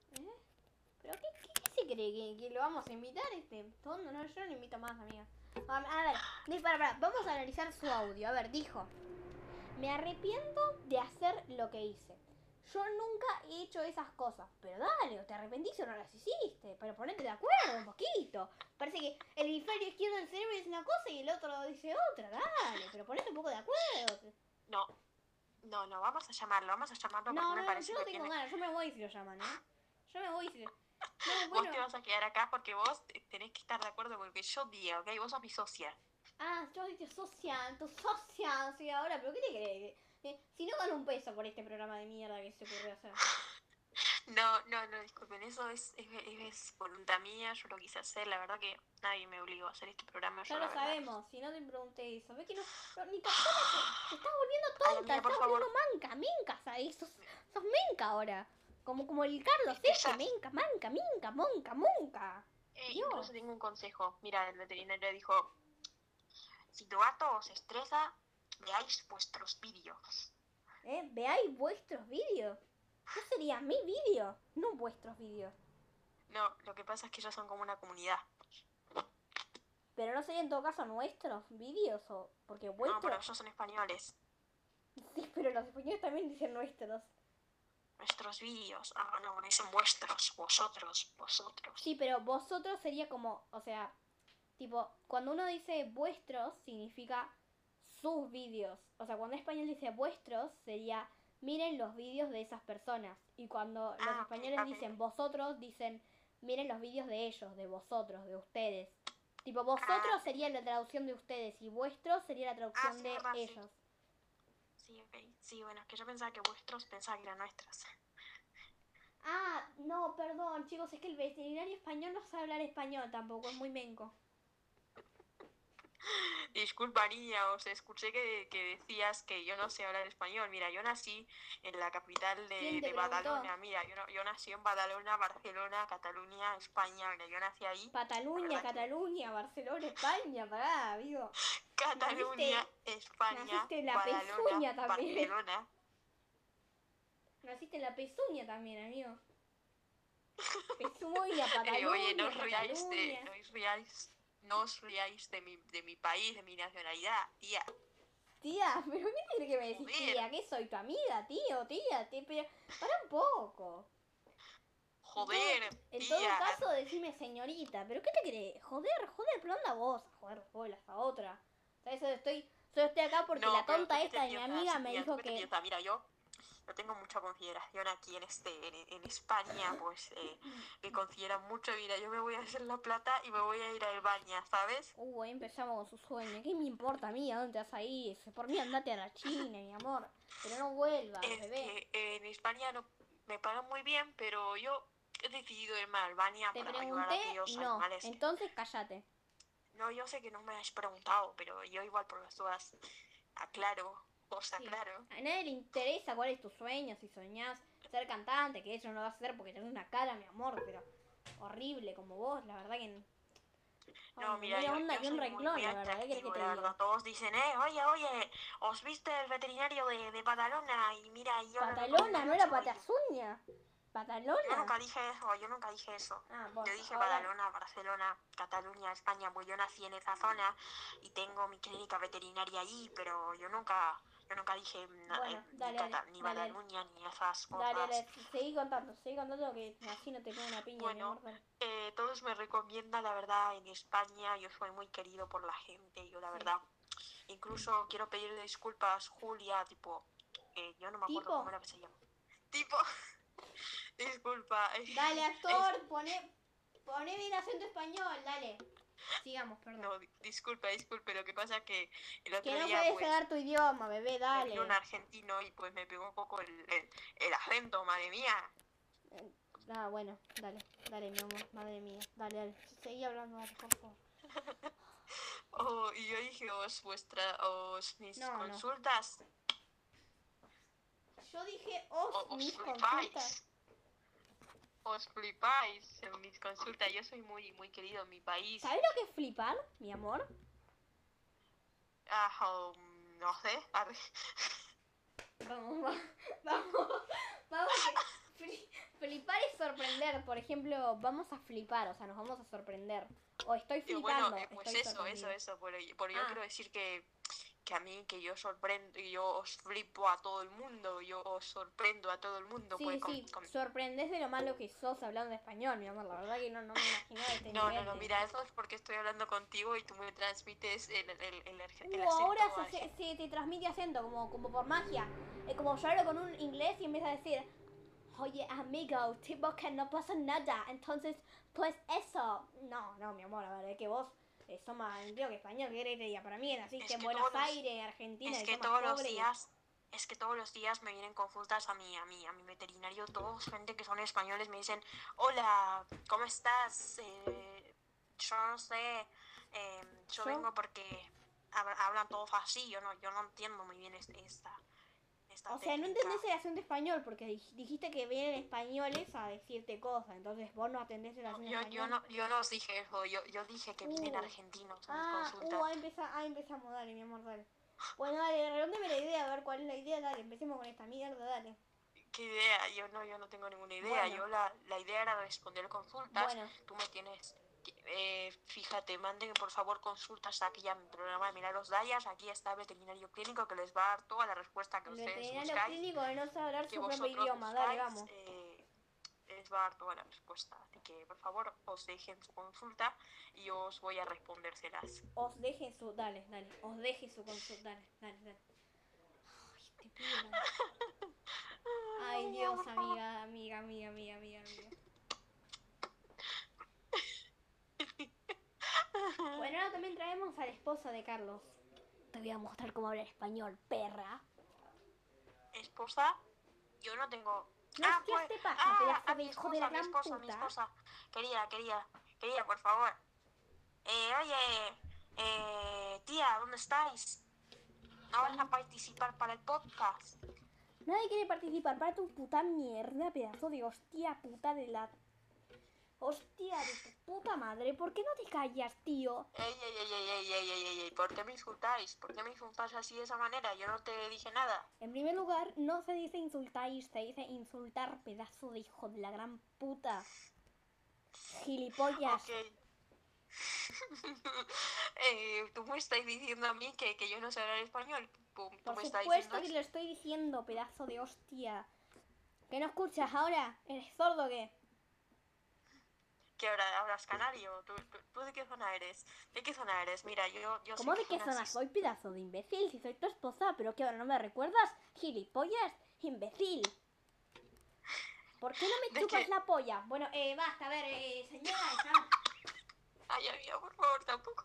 ¿Pero qué se cree? ¿Que lo vamos a invitar este tonto? No, yo no lo invito más, amiga. A ver, para, vamos a analizar su audio. A ver, dijo: me arrepiento de hacer lo que hice. Yo nunca he hecho esas cosas. Pero dale, o te arrepentís o no las hiciste. Pero ponete de acuerdo un poquito. Parece que el hemisferio izquierdo del cerebro dice una cosa y el otro dice otra. Dale, pero ponete un poco de acuerdo. No, vamos a llamarlo porque No, me parece yo no que tengo tiene... ganas. Yo me voy si lo llaman, ¿eh? Yo me voy si... No, Vos bueno. te vas a quedar acá porque vos tenés que estar de acuerdo con lo que yo diga, ¿ok? Vos sos mi socia. Ah, yo soy tu socia, sí, ahora, pero ¿qué te crees? Si no gano un peso por este programa de mierda que se ocurrió hacer. No, disculpen, eso es voluntad mía, yo lo quise hacer, la verdad que nadie me obligó a hacer este programa. Ya yo, lo la verdad. sabemos, si no te pregunté eso. ¿Ves que no ni capaz te estás volviendo Ay, tonta, amiga, por estás favor. volviendo manca, ¿sabes? Sos menca ahora. Como el Carlos Es que este, ya- menca, manca, minca, monca. Dios. Incluso tengo un consejo. Mira, el veterinario dijo, si tu gato se estresa, veáis vuestros vídeos. ¿Veáis vuestros vídeos? ¿Qué sería mi vídeo? No vuestros vídeos. No, lo que pasa es que ellos son como una comunidad. Pero no sería en todo caso nuestros vídeos o... Porque No, vuestros... pero ellos son españoles. Sí, pero los españoles también dicen nuestros. Nuestros vídeos. Ah, no, dicen vuestros, vosotros. Sí, pero vosotros sería como, o sea, tipo, cuando uno dice vuestros, significa sus vídeos. O sea, cuando en español dice vuestros, sería miren los vídeos de esas personas. Y cuando los ok, españoles ok. dicen vosotros, dicen miren los vídeos de ellos, de vosotros, de ustedes. Tipo, vosotros sería la traducción de ustedes y vuestros sería la traducción sí, de verdad, sí. ellos. Sí, ok. Sí, bueno, es que yo pensaba que vuestros pensaba que eran nuestros. Ah, no, perdón, chicos, es que el veterinario español no sabe hablar español tampoco, es muy menco. Disculpa, niña, os escuché que decías que yo no sé hablar español. Mira, yo nací en la capital ¿Quién te de preguntó? Badalona. Mira, yo nací en Badalona, Barcelona, Cataluña, España. Mira, yo nací ahí. Cataluña, La verdad que- Cataluña, Barcelona, España, pará, amigo. Cataluña, Naciste- España, naciste en la Badalona, pezuña también. Barcelona. Naciste en la pezuña también, amigo. Pezuña, Cataluña, Oye, no os riáis Cataluña. no os riáis de mi país, de mi nacionalidad, tía. Tía, ¿pero qué tiene que me decís, Joder. tía? ¿Qué soy, tu amiga, tío, tía? Pero para un poco. Joder, En todo tía. caso, decime señorita, ¿pero qué te crees? Joder, pero anda vos a joder bolas a otra. O sea, solo estoy acá porque No, la pero tonta tú qué esta te de mi piensas, amiga me tía, dijo tú qué te que... piensas. Mira, yo tengo mucha consideración aquí en España, pues me consideran mucho. Mira, yo me voy a hacer La Plata y me voy a ir a España, ¿sabes? Ahí empezamos con su sueño. ¿Qué me importa a mí? ¿A dónde te vas a ir? Por mí andate a la China, mi amor. Pero no vuelvas, Es bebé. que en España no me pagan muy bien, pero yo he decidido irme a Albania Te para ayudar a pregunté, aquellos no. animales. Entonces cállate. No, yo sé que no me has preguntado, pero yo igual por las dudas aclaro, Sí. aclaro. A nadie le interesa cuál es tu sueño, si soñás ser cantante, que eso no lo vas a hacer porque tenés una cara, mi amor, pero horrible como vos, la verdad que... No, Ay, mira, mira, yo onda y un soy muy, renglón, muy la verdad, ¿qué querés que atractivo, te la diga? verdad. Todos dicen, oye, ¿os viste el veterinario de Badalona? Y mira, yo lo Patalona, recomiendo no era mucho, y Patasuña. yo Patalona. nunca dije eso. Ah, vos, Yo dije ahora- Badalona, Barcelona, Cataluña, España, pues yo nací en esa zona y tengo mi clínica veterinaria ahí, pero yo nunca dije Bueno, ni, dale, dale, ni dale. Cataluña ni esas Dale, cosas. dale, seguí contando que así no te pego una piña, mi amor, Bueno, dale. todos me recomiendan, la verdad, en España yo soy muy querido por la gente, yo la Sí. verdad, incluso quiero pedirle disculpas, Julia, tipo, yo no me acuerdo ¿Tipo? cómo era que se llama. Tipo, disculpa. Dale, actor, pone bien acento español, dale. Sigamos, perdón. No, disculpe, lo que pasa que el otro Que no día, sabes pues, pegar tu idioma, bebé, me dale. vino un argentino y pues me pegó un poco el acento, madre mía. Ah, bueno, dale, mi amor, madre mía. Dale, seguí hablando, dale, por favor. Oh, y yo dije, mis No, no. consultas, Yo dije, mis consultas. flipáis. Os flipáis en mis consultas. Yo soy muy, muy querido en mi país. ¿Sabes lo que es flipar, mi amor? No sé. A ver. Vamos, flipar es sorprender. Por ejemplo, vamos a flipar, o sea, nos vamos a sorprender. O estoy flipando. Bueno, pues estoy eso. Por yo Ah. quiero decir que a mí, que yo sorprendo, yo os flipo a todo el mundo, yo os sorprendo a todo el mundo. Sí, pues, sí, sorprendés de lo malo que sos hablando español, mi amor. La verdad que no me imaginaba este No, nivel. mira, eso es porque estoy hablando contigo y tú me transmites el acento. Ahora se te transmite acento, como por magia. Es como yo hablo con un inglés y empieza a decir, oye, amigo, tipo que no pasa nada. Entonces, pues eso. No, mi amor, a ver, es que vos sos más inglés que español. ¿Qué querés que te diga? Para mí naciste en Buenos Aires, Argentina, Es y que sos más todos los pobre. días, me vienen consultas a mi veterinario, todos gente que son españoles me dicen, hola, ¿cómo estás? Yo no sé, yo vengo porque hablan todos así, yo no entiendo muy bien esta O sea, no técnica. entendés el acento español porque dijiste que vienen españoles a decirte cosas. Entonces vos no atendés el acento español. Yo no os dije eso, yo dije que vienen argentinos a mis consultas. Ahí empezamos, dale, mi amor, dale. Bueno, dale, redóndeme la idea, a ver cuál es la idea, dale, empecemos con esta mierda, dale. ¿Qué idea? Yo no tengo ninguna idea. Bueno. Yo la idea era responder consultas. Bueno. Tú me tienes... fíjate, manden por favor consultas aquí a mi programa de Milagros Dayas. Aquí está el veterinario clínico que les va a dar toda la respuesta que El ustedes veterinario buscáis. clínico de no sabe hablar Que su propio vosotros idioma, dale, buscáis, vamos. les va a dar toda la respuesta. Así que por favor os dejen su consulta y yo os voy a respondérselas. Os deje su, dale, os deje su consulta, dale. Ay, te pido. Ay, Dios, amiga. Bueno, ahora también traemos al esposo de Carlos. Te voy a mostrar cómo hablar español, perra. ¿Esposa? Yo no tengo... No, ¿qué te pasa, pedazo de hijo de la gran mi puta? esposa. Querida, por favor. Oye, tía, ¿dónde estáis? ¿No vas a participar para el podcast? Nadie quiere participar para tu puta mierda, pedazo de hostia puta de la... Hostia de tu puta madre, ¿por qué no te callas, tío? Ey, ¿por qué me insultáis? ¿Por qué me insultáis así de esa manera? Yo no te dije nada. En primer lugar, no se dice insultáis, se dice insultar, pedazo de hijo de la gran puta. Gilipollas. Ok. Tú me estás diciendo a mí que yo no sé hablar español. Tú Por me estás supuesto diciendo que lo estoy diciendo, pedazo de hostia. ¿Que no escuchas ahora? ¿Eres sordo o qué? que ahora hablas canario. ¿Tú de qué zona eres? ¿De qué zona eres? Mira, yo ¿Cómo sé de qué zona sí- soy, pedazo de imbécil? Si soy tu esposa, pero que ahora no me recuerdas, gilipollas, imbécil. ¿Por qué no me ¿De chupas qué? la polla? Bueno, basta, a ver, señora, Ay, amiga, por favor, tampoco.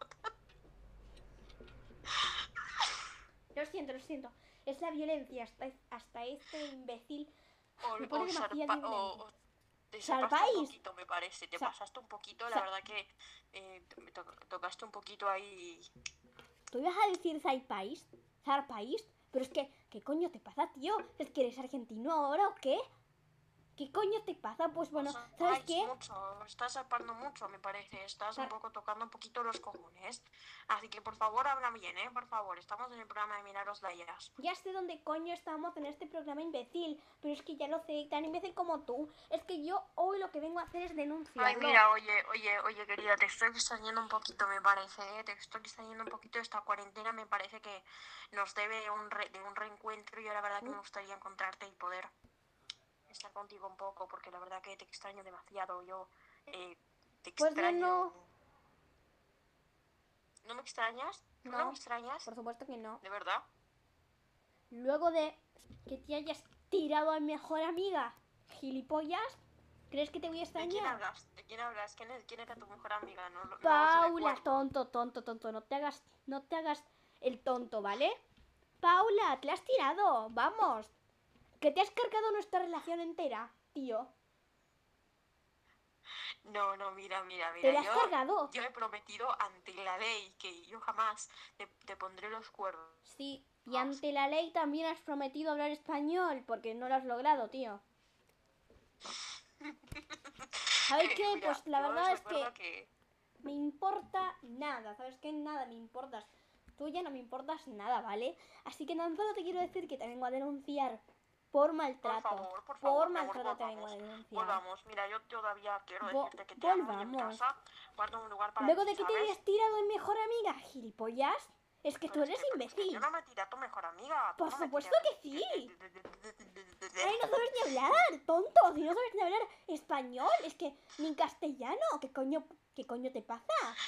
Lo siento. Es la violencia, hasta este imbécil. Me pone O demasiado zarpa- violento. o te zarpaste ¿Zarpáis? un poquito, me parece. Te pasaste un poquito, la verdad que tocaste un poquito ahí. ¿Tú ibas a decir zarpáis? ¿Zarpáis? Pero es que, ¿qué coño te pasa, tío? ¿Es que eres argentino ahora o qué? ¿Qué coño te pasa? Pues bueno, Os ¿sabes habláis qué? mucho, estás zarpando mucho, me parece. Estás un Zar- poco tocando un poquito los cojones. Así que por favor, habla bien, por favor. Estamos en el programa de Miraros la Ellas. Ya sé dónde coño estamos en este programa imbécil, pero es que ya lo sé, tan imbécil como tú. Es que yo hoy lo que vengo a hacer es denunciarlo. Ay, mira, oye, querida, te estoy extrañando un poquito, me parece, Te estoy extrañando un poquito esta cuarentena, me parece que nos debe de un reencuentro. Y yo la verdad que me gustaría encontrarte y poder estar contigo un poco, porque la verdad que te extraño demasiado. Yo te Pues extraño. no. ¿No me extrañas? ¿Tú no No, me extrañas? por supuesto que no. ¿De verdad? Luego de que te hayas tirado a mi mejor amiga, gilipollas, ¿crees que te voy a ¿De quién extrañar? hablas? ¿De quién hablas? ¿Quién era tu mejor amiga? No lo Paula, recuerdo. tonto, no te hagas el tonto, ¿vale? Paula, te la has tirado, vamos. Que te has cargado nuestra relación entera, tío. No, mira. ¿Te la has cargado? Yo he prometido ante la ley que yo jamás te pondré los cuernos. Sí, y ante la ley también has prometido hablar español, porque no lo has logrado, tío. ¿Sabes qué? Mira, Pues la yo verdad os es recuerdo que me importa nada, ¿sabes qué? Nada me importas. Tú ya no me importas nada, ¿vale? Así que tan solo te quiero decir que te vengo a denunciar por maltrato. Por favor, mi amor, maltrato te vengo a denunciar. volvamos. Mira, yo todavía quiero Vo- decirte que te amo y en volvamos. casa guardo un lugar para Luego ti, de que te ¿sabes? hayas tirado en mejor amiga, gilipollas. Es que tú Pero eres pero es que imbécil. yo no me tiré a tu mejor amiga. tú Por no me supuesto tiré a- que sí. Ay, no sabes ni hablar, tonto. Si no sabes ni hablar español, es que ni castellano. ¿Qué coño te pasa?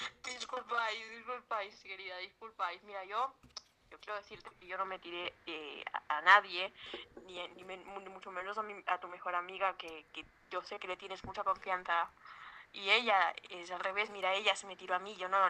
Disculpáis, querida, disculpáis. Mira, yo quiero decirte que yo no me tiré a nadie, ni mucho menos a tu mejor amiga, que yo sé que le tienes mucha confianza. Y ella es al revés, mira, ella se me tiró a mí, yo no.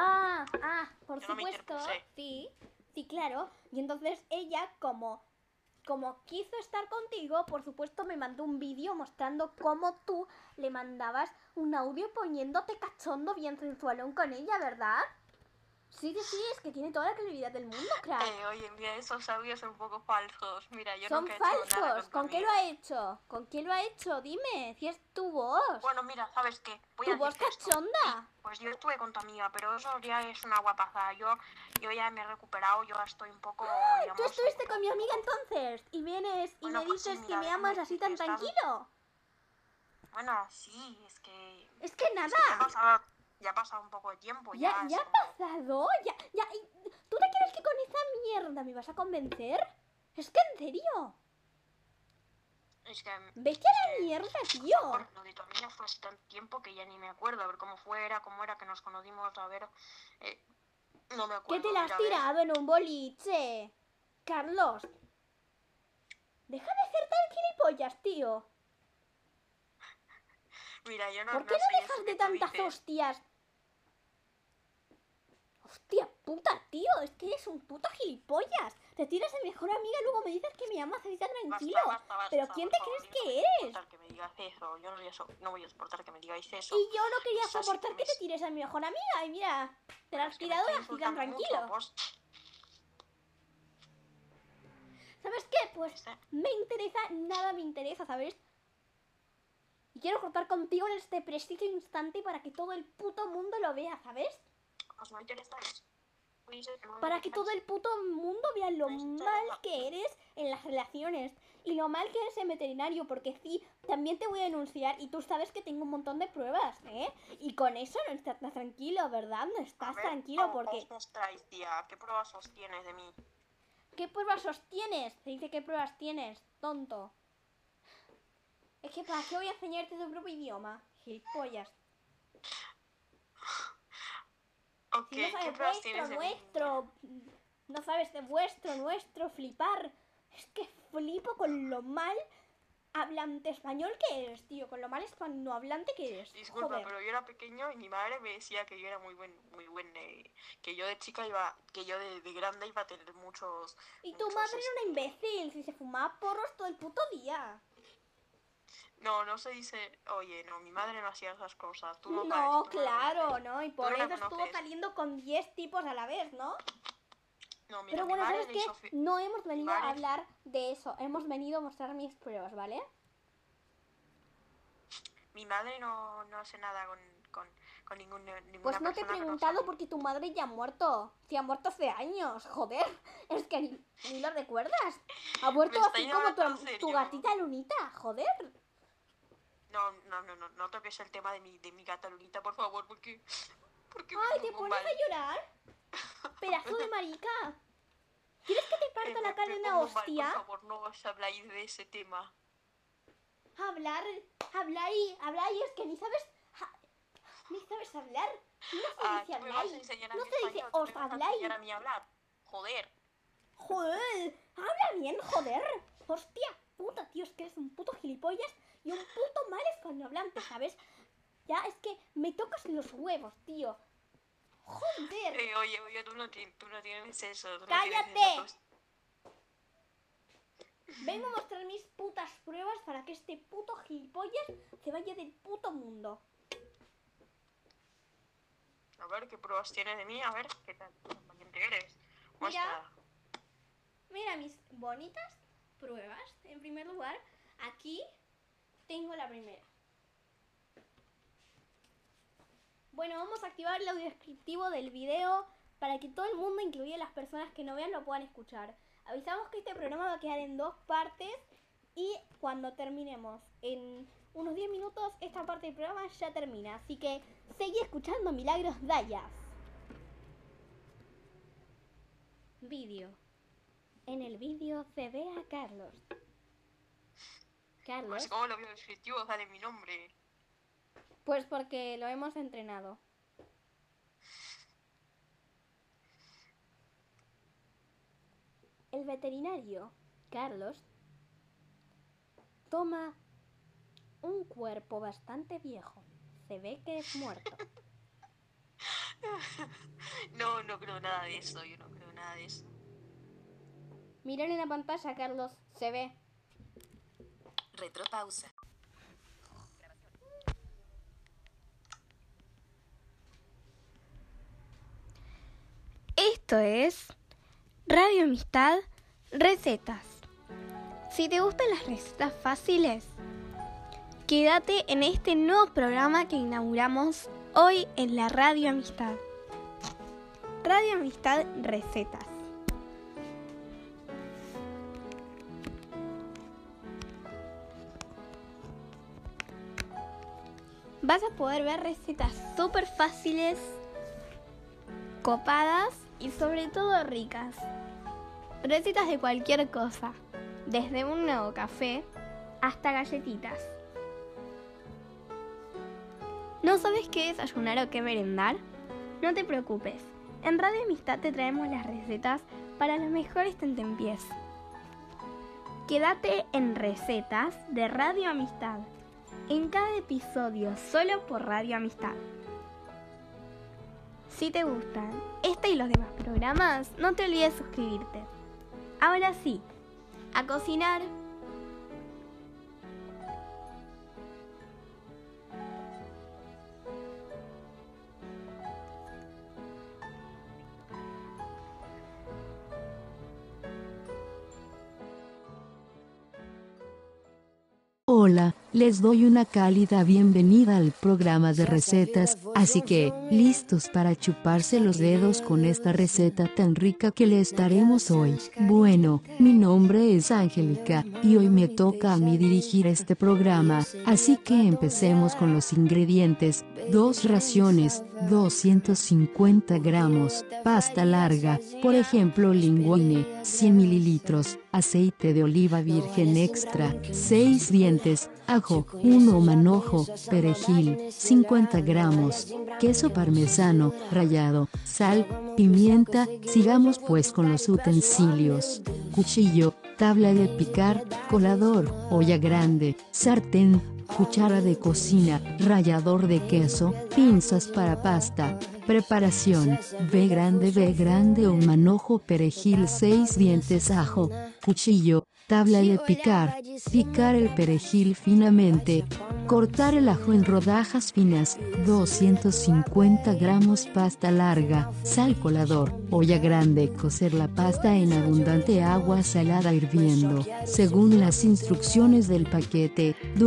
Por Yo no me supuesto. interpuse. Sí, claro. Y entonces ella, como quiso estar contigo, por supuesto me mandó un vídeo mostrando cómo tú le mandabas un audio poniéndote cachondo bien sensualón con ella, ¿verdad? Sí, es que tiene toda la credibilidad del mundo, crack. Oye, mira, esos audios son un poco falsos. Mira, yo Son nunca he hecho nada falsos. tu ¿Con qué amiga. lo ha hecho? ¿Con quién lo ha hecho? Dime, si es tu voz. Bueno, mira, ¿sabes qué? Voy Tu a voz decirte esto. cachonda. Pues yo estuve con tu amiga, pero eso ya es una guapazada. Yo ya me he recuperado, yo estoy un poco, digamos... Tú estuviste con mi amiga entonces y vienes y Bueno, me pues sí, dices mira, que me amas déjame así tan decirte, estás- tranquilo. Bueno, sí, es que... Es que nada. Ya ha pasado un poco de tiempo, Ya es ha como- pasado. ¿Y ¿tú te crees que con esa mierda me vas a convencer? Es que en serio. Es que... Vete a la mierda, tío. Bueno, lo de tu amiga fue hace tanto tiempo que ya ni me acuerdo, a ver cómo era que nos conocimos, a ver... no me Que acuerdo. te la has mira, a ver. tirado en un boliche. Carlos. Deja de ser tan gilipollas, tío. Mira, yo no ¿Por qué no no soy dejas eso de que tú tantas dices. hostias? Hostia puta, tío, es que eres un puto gilipollas. Te tiras a mi mejor amiga y luego me dices que me amas así tan tranquilo. Basta, Pero ¿quién te por favor, crees yo no que voy a eres? soportar que me digas eso. Yo no voy a soportar que me digáis eso. Y yo no quería Eso sí soportar que que me- te tires a mi mejor amiga y mira, te la has Es que me tirado está así tan insultando mucho, tranquilo. pues. ¿Sabes qué? Pues Sí. nada me interesa, ¿sabes? Y quiero cortar contigo en este preciso instante para que todo el puto mundo lo vea, ¿sabes? Pues no interesáis. Para que todo el puto mundo vea lo mal que eres en las relaciones y lo mal que eres en veterinario, porque sí, también te voy a denunciar y tú sabes que tengo un montón de pruebas, ¿eh? Y con eso no estás tranquilo, ¿verdad? No estás tranquilo porque... ¿Qué mostráis, tía? ¿Qué pruebas sostienes de mí? ¿Qué pruebas sostienes? Se dice qué pruebas tienes, tonto. Es que ¿para qué voy a enseñarte tu propio idioma? Gilipollas. Ok, Si no ¿qué sabes pruebas tienes de mí? nuestro, no sabes de nuestro, flipar. Es que flipo con lo mal hablante español que eres, tío. Con lo mal hispanohablante que eres. Disculpa, Joder. pero yo era pequeño y mi madre me decía que yo era muy buen, que yo de chica iba, que yo de grande iba a tener muchos... Y tu muchos, madre era una imbécil, si se fumaba porros todo el puto día. No se dice, oye, no, mi madre no hacía esas cosas. Tú no No, sabes, tú no la claro, conoces. ¿no? Y Tú por no la eso estuvo conoces. saliendo con 10 tipos a la vez, ¿no? No, mira, Pero mi bueno, madre ¿sabes le qué? hizo No hemos venido madre- a hablar de eso. Hemos venido a mostrar mis pruebas, ¿vale? Mi madre no hace nada con ninguna Pues no te he persona que no preguntado sea- porque tu madre ya ha muerto. Se ha muerto hace años, joder. Es que ni lo recuerdas. Ha muerto ¿Me así estáis como hablando en tu serio? gatita Lunita, joder. No toques el tema de mi gata Lunita, por favor, porque Ay, me ¿te pongo pones mal. a llorar? Pedazo de marica. ¿Quieres que te parta la cara de Me una pongo mal, hostia? por favor, no os habláis de ese tema. Habláis, es que ni sabes hablar. No se dice Tú me vas a habláis. enseñar a No mí se dice español, tú os me vas a habláis. enseñar a mí a hablar. Joder. Joder, habla bien, joder. Hostia puta, tío, es que eres un puto gilipollas y un puto mal hispanohablante, ¿sabes? Ya, es que me tocas los huevos, tío. Joder. Oye, tú no tienes eso. Tú no ¡Cállate! tienes eso. Vengo a mostrar mis putas pruebas para que este puto gilipollas se vaya del puto mundo. A ver, ¿qué pruebas tienes de mí? A ver, ¿qué tal? ¿Qué valiente eres? Mira. Mira mis bonitas pruebas. En primer lugar, aquí tengo la primera. Bueno, vamos a activar el audio descriptivo del video para que todo el mundo, incluidas las personas que no vean, lo puedan escuchar. Avisamos que este programa va a quedar en 2 partes y cuando terminemos en unos 10 minutos, esta parte del programa ya termina. Así que seguí escuchando Milagros Dayas. Vídeo. En el vídeo se ve a Carlos. Carlos, Pues, ¿cómo lo veo descriptivo? Dale mi nombre. pues porque lo hemos entrenado. El veterinario, Carlos, toma un cuerpo bastante viejo. Se ve que es muerto. No creo nada de eso. Yo no creo nada de eso. Miren en la pantalla, Carlos, se ve. Retropausa. Esto es Radio Amistad Recetas. Si te gustan las recetas fáciles, quédate en este nuevo programa que inauguramos hoy en la Radio Amistad. Radio Amistad Recetas. Vas a poder ver recetas súper fáciles, copadas y sobre todo ricas. Recetas de cualquier cosa, desde un nuevo café hasta galletitas. ¿No sabes qué desayunar o qué merendar? No te preocupes, en Radio Amistad te traemos las recetas para los mejores tentempiés. Quédate en Recetas de Radio Amistad, en cada episodio solo por Radio Amistad. Si te gustan este y los demás programas, no te olvides suscribirte. Ahora sí, a cocinar. Hola, les doy una cálida bienvenida al programa de recetas, así que, ¿listos para chuparse los dedos con esta receta tan rica que les daremos hoy? Bueno, mi nombre es Angélica, y hoy me toca a mí dirigir este programa, así que empecemos con los ingredientes: 2 raciones, 250 gramos, pasta larga, por ejemplo linguine, 100 mililitros, aceite de oliva virgen extra, 6 dientes, ajo, 1 manojo, perejil, 50 gramos, queso parmesano, rallado, sal, pimienta. Sigamos pues con los utensilios: cuchillo, tabla de picar, colador, olla grande, sartén, cuchara de cocina, rallador de queso, pinzas para pasta. Preparación: V grande o manojo, perejil, 6 dientes, ajo, cuchillo, tabla de picar, picar el perejil finamente, cortar el ajo en rodajas finas, 250 gramos pasta larga, sal, colador, olla grande, cocer la pasta en abundante agua salada hirviendo, según las instrucciones del paquete, durante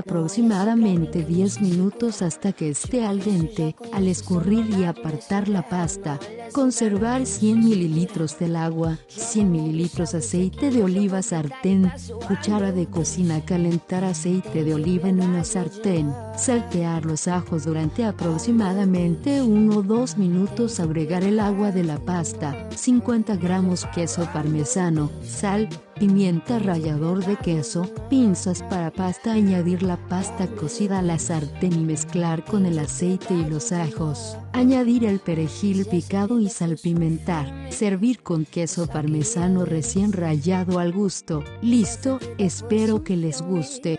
aproximadamente 10 minutos hasta que esté al dente. Al escurrir y apartar la pasta, conservar 100 mililitros del agua, 100 mililitros aceite de oliva sartén, cuchara de cocina, calentar aceite de oliva en una sartén, saltear los ajos durante aproximadamente 1 o 2 minutos, agregar el agua de la pasta, 50 gramos queso parmesano, sal, pimienta, rallador de queso, pinzas para pasta, añadir la pasta cocida a la sartén y mezclar con el aceite y los ajos, añadir el perejil picado y salpimentar, servir con queso parmesano recién rallado al gusto. Listo, espero que les guste.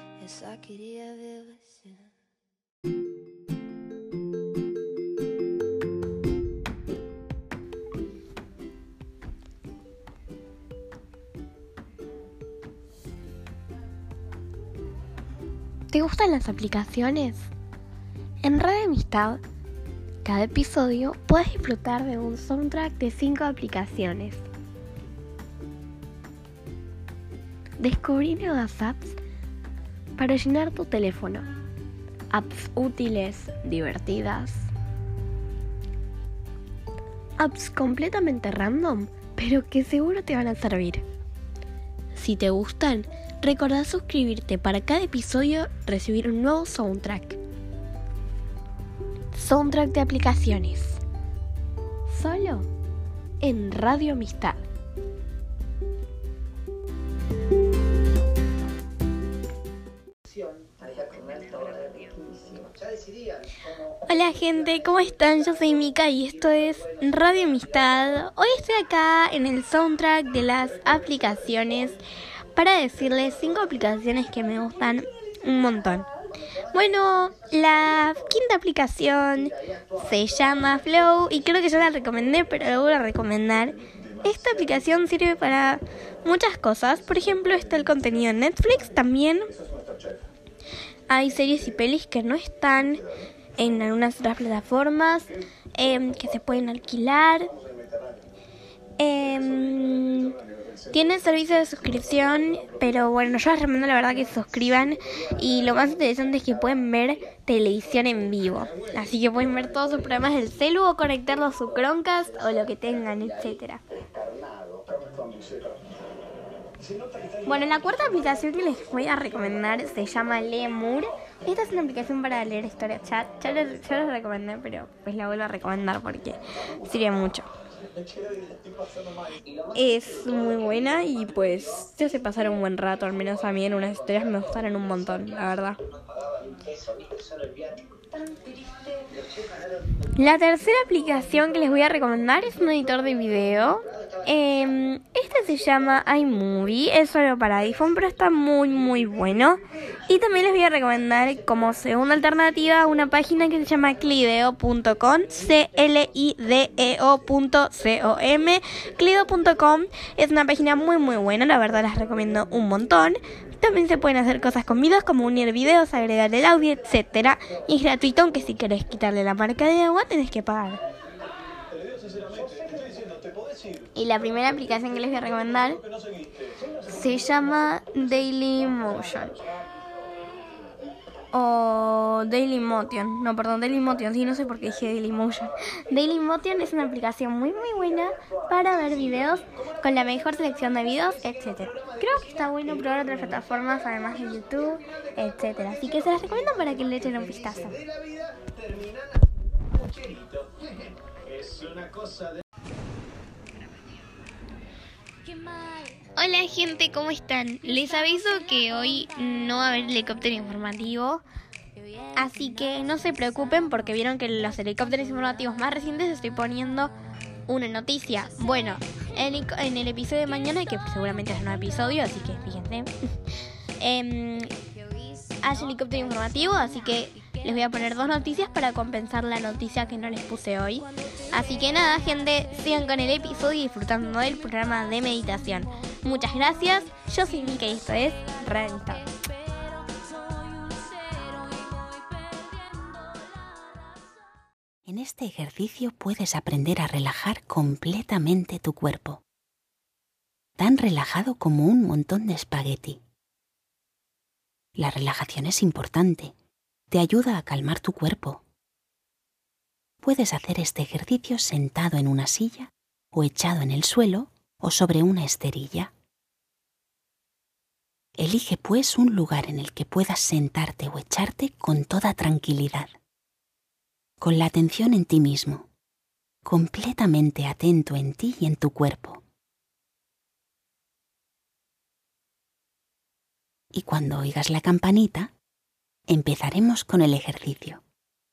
¿Te gustan las aplicaciones? En Radio Amistad, cada episodio puedes disfrutar de un soundtrack de 5 aplicaciones. Descubrí nuevas apps para llenar tu teléfono. Apps útiles, divertidas. Apps completamente random, pero que seguro te van a servir. Si te gustan, recordá suscribirte para cada episodio recibir un nuevo soundtrack. Soundtrack de aplicaciones. Solo en Radio Amistad. Hola gente, ¿cómo están? Yo soy Mika y esto es Radio Amistad. Hoy estoy acá en el soundtrack de las aplicaciones para decirles 5 aplicaciones que me gustan un montón. Bueno, la quinta aplicación se llama Flow y creo que ya la recomendé, pero la voy a recomendar. Esta aplicación sirve para muchas cosas. Por ejemplo, está el contenido en Netflix también. Hay series y pelis que no están en algunas otras plataformas, que se pueden alquilar. Tiene servicio de suscripción, pero bueno, yo les recomiendo la verdad que se suscriban. Y lo más interesante es que pueden ver televisión en vivo. Así que pueden ver todos sus programas del celu o conectarlo a su Chromecast o lo que tengan, etcétera. Bueno, la cuarta aplicación que les voy a recomendar se llama Lemur. Esta es una aplicación para leer historias chat. Ya les recomendé, pero pues la vuelvo a recomendar porque sirve mucho. Es muy buena y pues te hace pasar un buen rato. Al menos a mí en unas historias me gustaron un montón, la verdad. La tercera aplicación que les voy a recomendar es un editor de video. Este se llama iMovie, es solo para iPhone, pero está muy bueno. Y también les voy a recomendar como segunda alternativa una página que se llama clideo.com, clideo.com. Clideo.com es una página muy buena, la verdad las recomiendo un montón. También se pueden hacer cosas con videos como unir videos, agregar el audio, etcétera. Y es gratuito, aunque si querés quitarle la marca de agua tenés que pagar. Y la primera aplicación que les voy a recomendar se llama Dailymotion. O Dailymotion. No, perdón, Dailymotion. Sí, no sé por qué dije Dailymotion. Dailymotion es una aplicación muy buena para ver videos con la mejor selección de videos, etcétera. Creo que está bueno probar otras plataformas además de YouTube, etcétera. Así que se las recomiendo para que le echen un vistazo. Hola gente, ¿cómo están? Les aviso que hoy no va a haber helicóptero informativo, así que no se preocupen porque vieron que los helicópteros informativos más recientes estoy poniendo una noticia. Bueno, en el episodio de mañana, que seguramente es un nuevo episodio, así que fíjense, hay helicóptero informativo, así que les voy a poner 2 noticias para compensar la noticia que no les puse hoy. Así que nada, gente, sigan con el episodio y disfrutando del programa de meditación. Muchas gracias, yo soy Mika y esto es Radio Amistad. En este ejercicio puedes aprender a relajar completamente tu cuerpo, tan relajado como un montón de espagueti. La relajación es importante. Te ayuda a calmar tu cuerpo. Puedes hacer este ejercicio sentado en una silla o echado en el suelo o sobre una esterilla. Elige pues un lugar en el que puedas sentarte o echarte con toda tranquilidad, con la atención en ti mismo, completamente atento en ti y en tu cuerpo. Y cuando oigas la campanita, empezaremos con el ejercicio.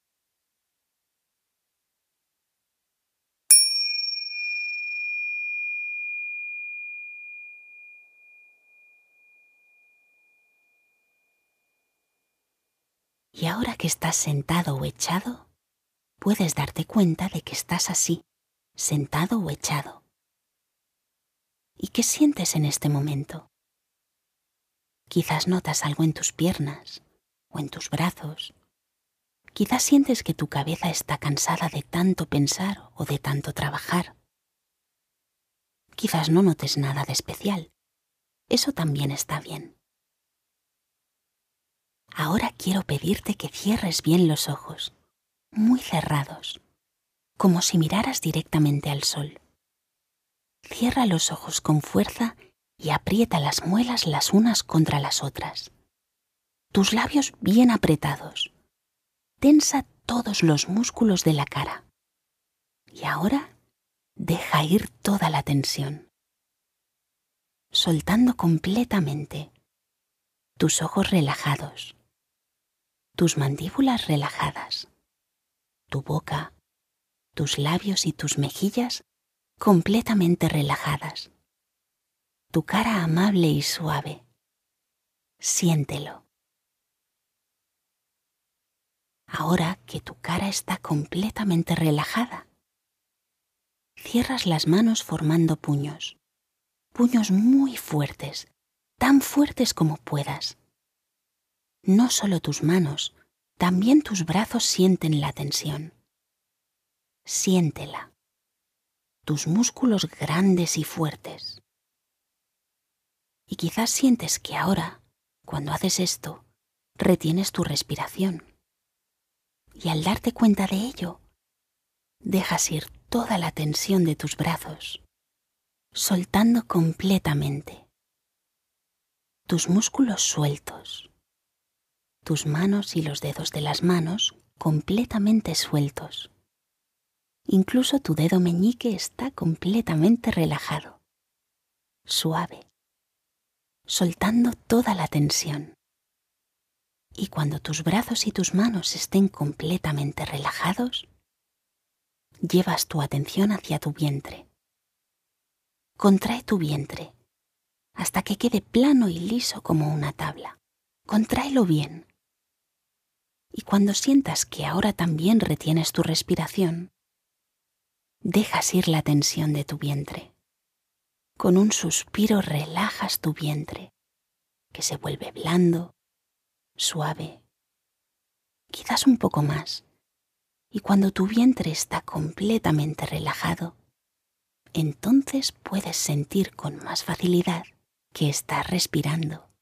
Y ahora que estás sentado o echado, puedes darte cuenta de que estás así, sentado o echado. ¿Y qué sientes en este momento? Quizás notas algo en tus piernas o en tus brazos. Quizás sientes que tu cabeza está cansada de tanto pensar o de tanto trabajar. Quizás no notes nada de especial. Eso también está bien. Ahora quiero pedirte que cierres bien los ojos, muy cerrados, como si miraras directamente al sol. Cierra los ojos con fuerza y aprieta las muelas las unas contra las otras. Tus labios bien apretados. Tensa todos los músculos de la cara. Y ahora deja ir toda la tensión, soltando completamente tus ojos relajados, tus mandíbulas relajadas, tu boca, tus labios y tus mejillas completamente relajadas, tu cara amable y suave. Siéntelo. Ahora que tu cara está completamente relajada, cierras las manos formando puños, puños muy fuertes, tan fuertes como puedas. No solo tus manos, también tus brazos sienten la tensión. Siéntela. Tus músculos grandes y fuertes. Y quizás sientes que ahora, cuando haces esto, retienes tu respiración. Y al darte cuenta de ello, dejas ir toda la tensión de tus brazos, soltando completamente. Tus músculos sueltos. Tus manos y los dedos de las manos completamente sueltos. Incluso tu dedo meñique está completamente relajado, suave, soltando toda la tensión. Y cuando tus brazos y tus manos estén completamente relajados, llevas tu atención hacia tu vientre. Contrae tu vientre hasta que quede plano y liso como una tabla. Contráelo bien. Y cuando sientas que ahora también retienes tu respiración, dejas ir la tensión de tu vientre. Con un suspiro relajas tu vientre, que se vuelve blando, suave, quizás un poco más. Y cuando tu vientre está completamente relajado, entonces puedes sentir con más facilidad que estás respirando.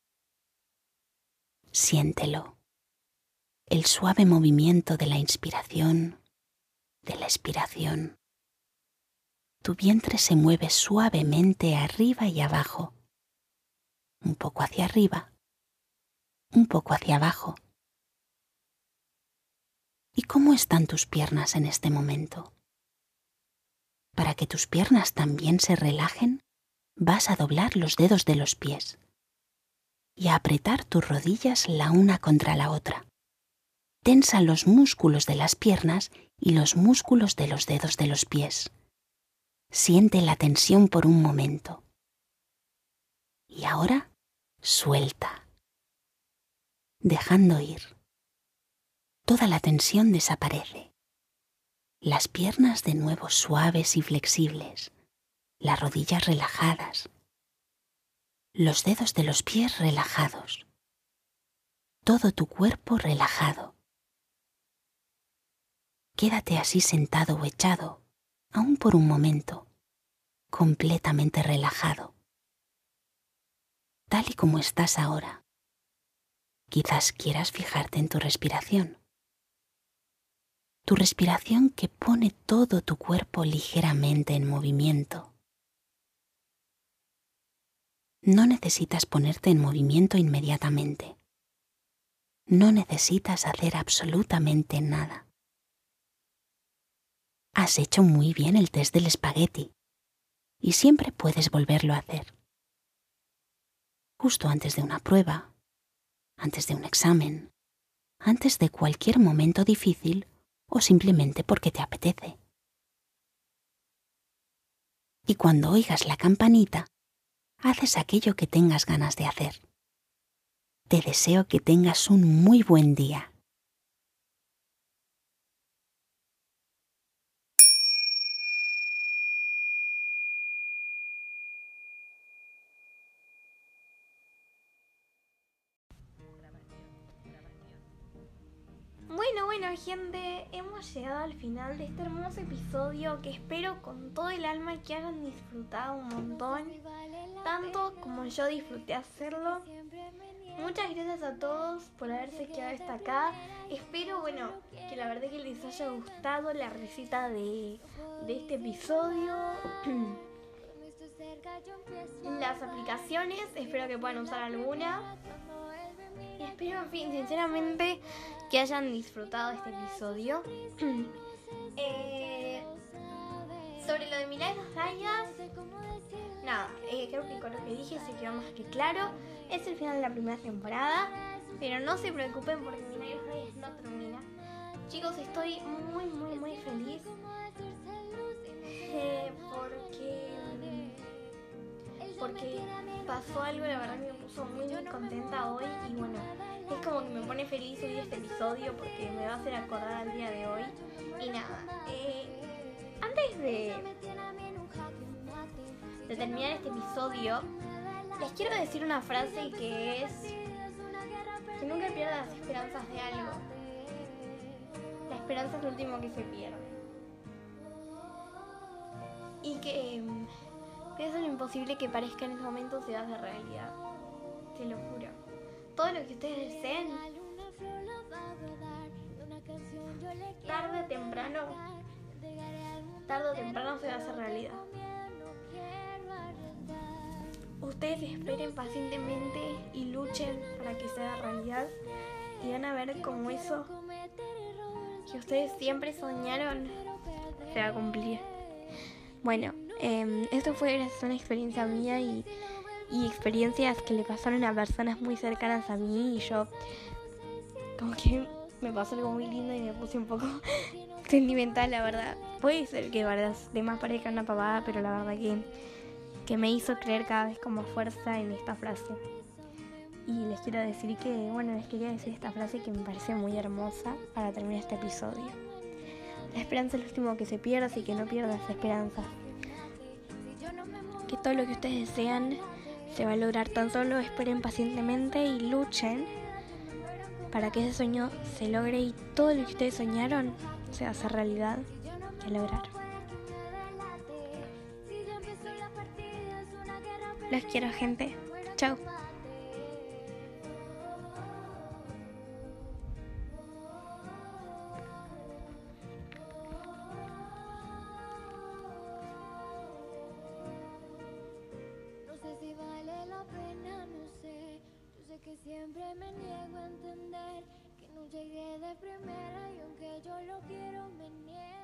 Siéntelo. El suave movimiento de la inspiración, de la expiración. Tu vientre se mueve suavemente arriba y abajo, un poco hacia arriba, un poco hacia abajo. ¿Y cómo están tus piernas en este momento? Para que tus piernas también se relajen, vas a doblar los dedos de los pies y a apretar tus rodillas la una contra la otra. Tensa los músculos de las piernas y los músculos de los dedos de los pies. Siente la tensión por un momento. Y ahora, suelta, dejando ir. Toda la tensión desaparece. Las piernas de nuevo suaves y flexibles, las rodillas relajadas, los dedos de los pies relajados, todo tu cuerpo relajado. Quédate así sentado o echado, aún por un momento, completamente relajado, tal y como estás ahora, Quizás quieras fijarte en tu respiración. Tu respiración que pone todo tu cuerpo ligeramente en movimiento. No necesitas ponerte en movimiento inmediatamente. No necesitas hacer absolutamente nada. Has hecho muy bien el test del espagueti y siempre puedes volverlo a hacer. Justo antes de una prueba, antes de un examen, antes de cualquier momento difícil o simplemente porque te apetece. Y cuando oigas la campanita, haces aquello que tengas ganas de hacer. Te deseo que tengas un muy buen día. Bueno gente, hemos llegado al final de este hermoso episodio que espero con todo el alma que hayan disfrutado un montón, tanto como yo disfruté hacerlo. Muchas gracias a todos por haberse quedado hasta acá. Espero, que la verdad que les haya gustado la receta de este episodio. Las aplicaciones, espero que puedan usar alguna. Y espero, en fin, sinceramente, que hayan disfrutado este episodio. Sobre lo de Milagros Rayas, nada, creo que con lo que dije se quedó más que claro. Es el final de la primera temporada, pero no se preocupen porque Milagros Rayas no termina. Chicos, estoy muy feliz porque pasó algo, la verdad que me puso muy contenta hoy. Y bueno, es como que me pone feliz subir este episodio porque me va a hacer acordar al día de hoy. Y nada, antes de terminar este episodio, les quiero decir una frase que es que nunca pierdas las esperanzas de algo. La esperanza es lo último que se pierde. Y que piensa lo imposible que parezca en ese momento se hace realidad. Te lo juro. Todo lo que ustedes deseen, tarde o temprano se va a hacer realidad. Ustedes esperen pacientemente y luchen para que sea realidad. Y van a ver cómo eso que ustedes siempre soñaron se va a cumplir. Bueno, esto fue gracias a una experiencia mía y experiencias que le pasaron a personas muy cercanas a mí. Y yo, como que me pasó algo muy lindo y me puse un poco sentimental, la verdad. Puede ser que los demás parezcan una pavada, pero la verdad que me hizo creer cada vez con más fuerza en esta frase. Y les quiero decir les quería decir esta frase que me parece muy hermosa para terminar este episodio. La esperanza es lo último que se pierde, así que no pierdas la esperanza. Que todo lo que ustedes desean se va a lograr, tan solo esperen pacientemente y luchen para que ese sueño se logre y todo lo que ustedes soñaron se va a hacer realidad y a lograr. Los quiero, gente. Chao. Que siempre me niego a entender que no llegué de primera y aunque yo lo quiero me niego.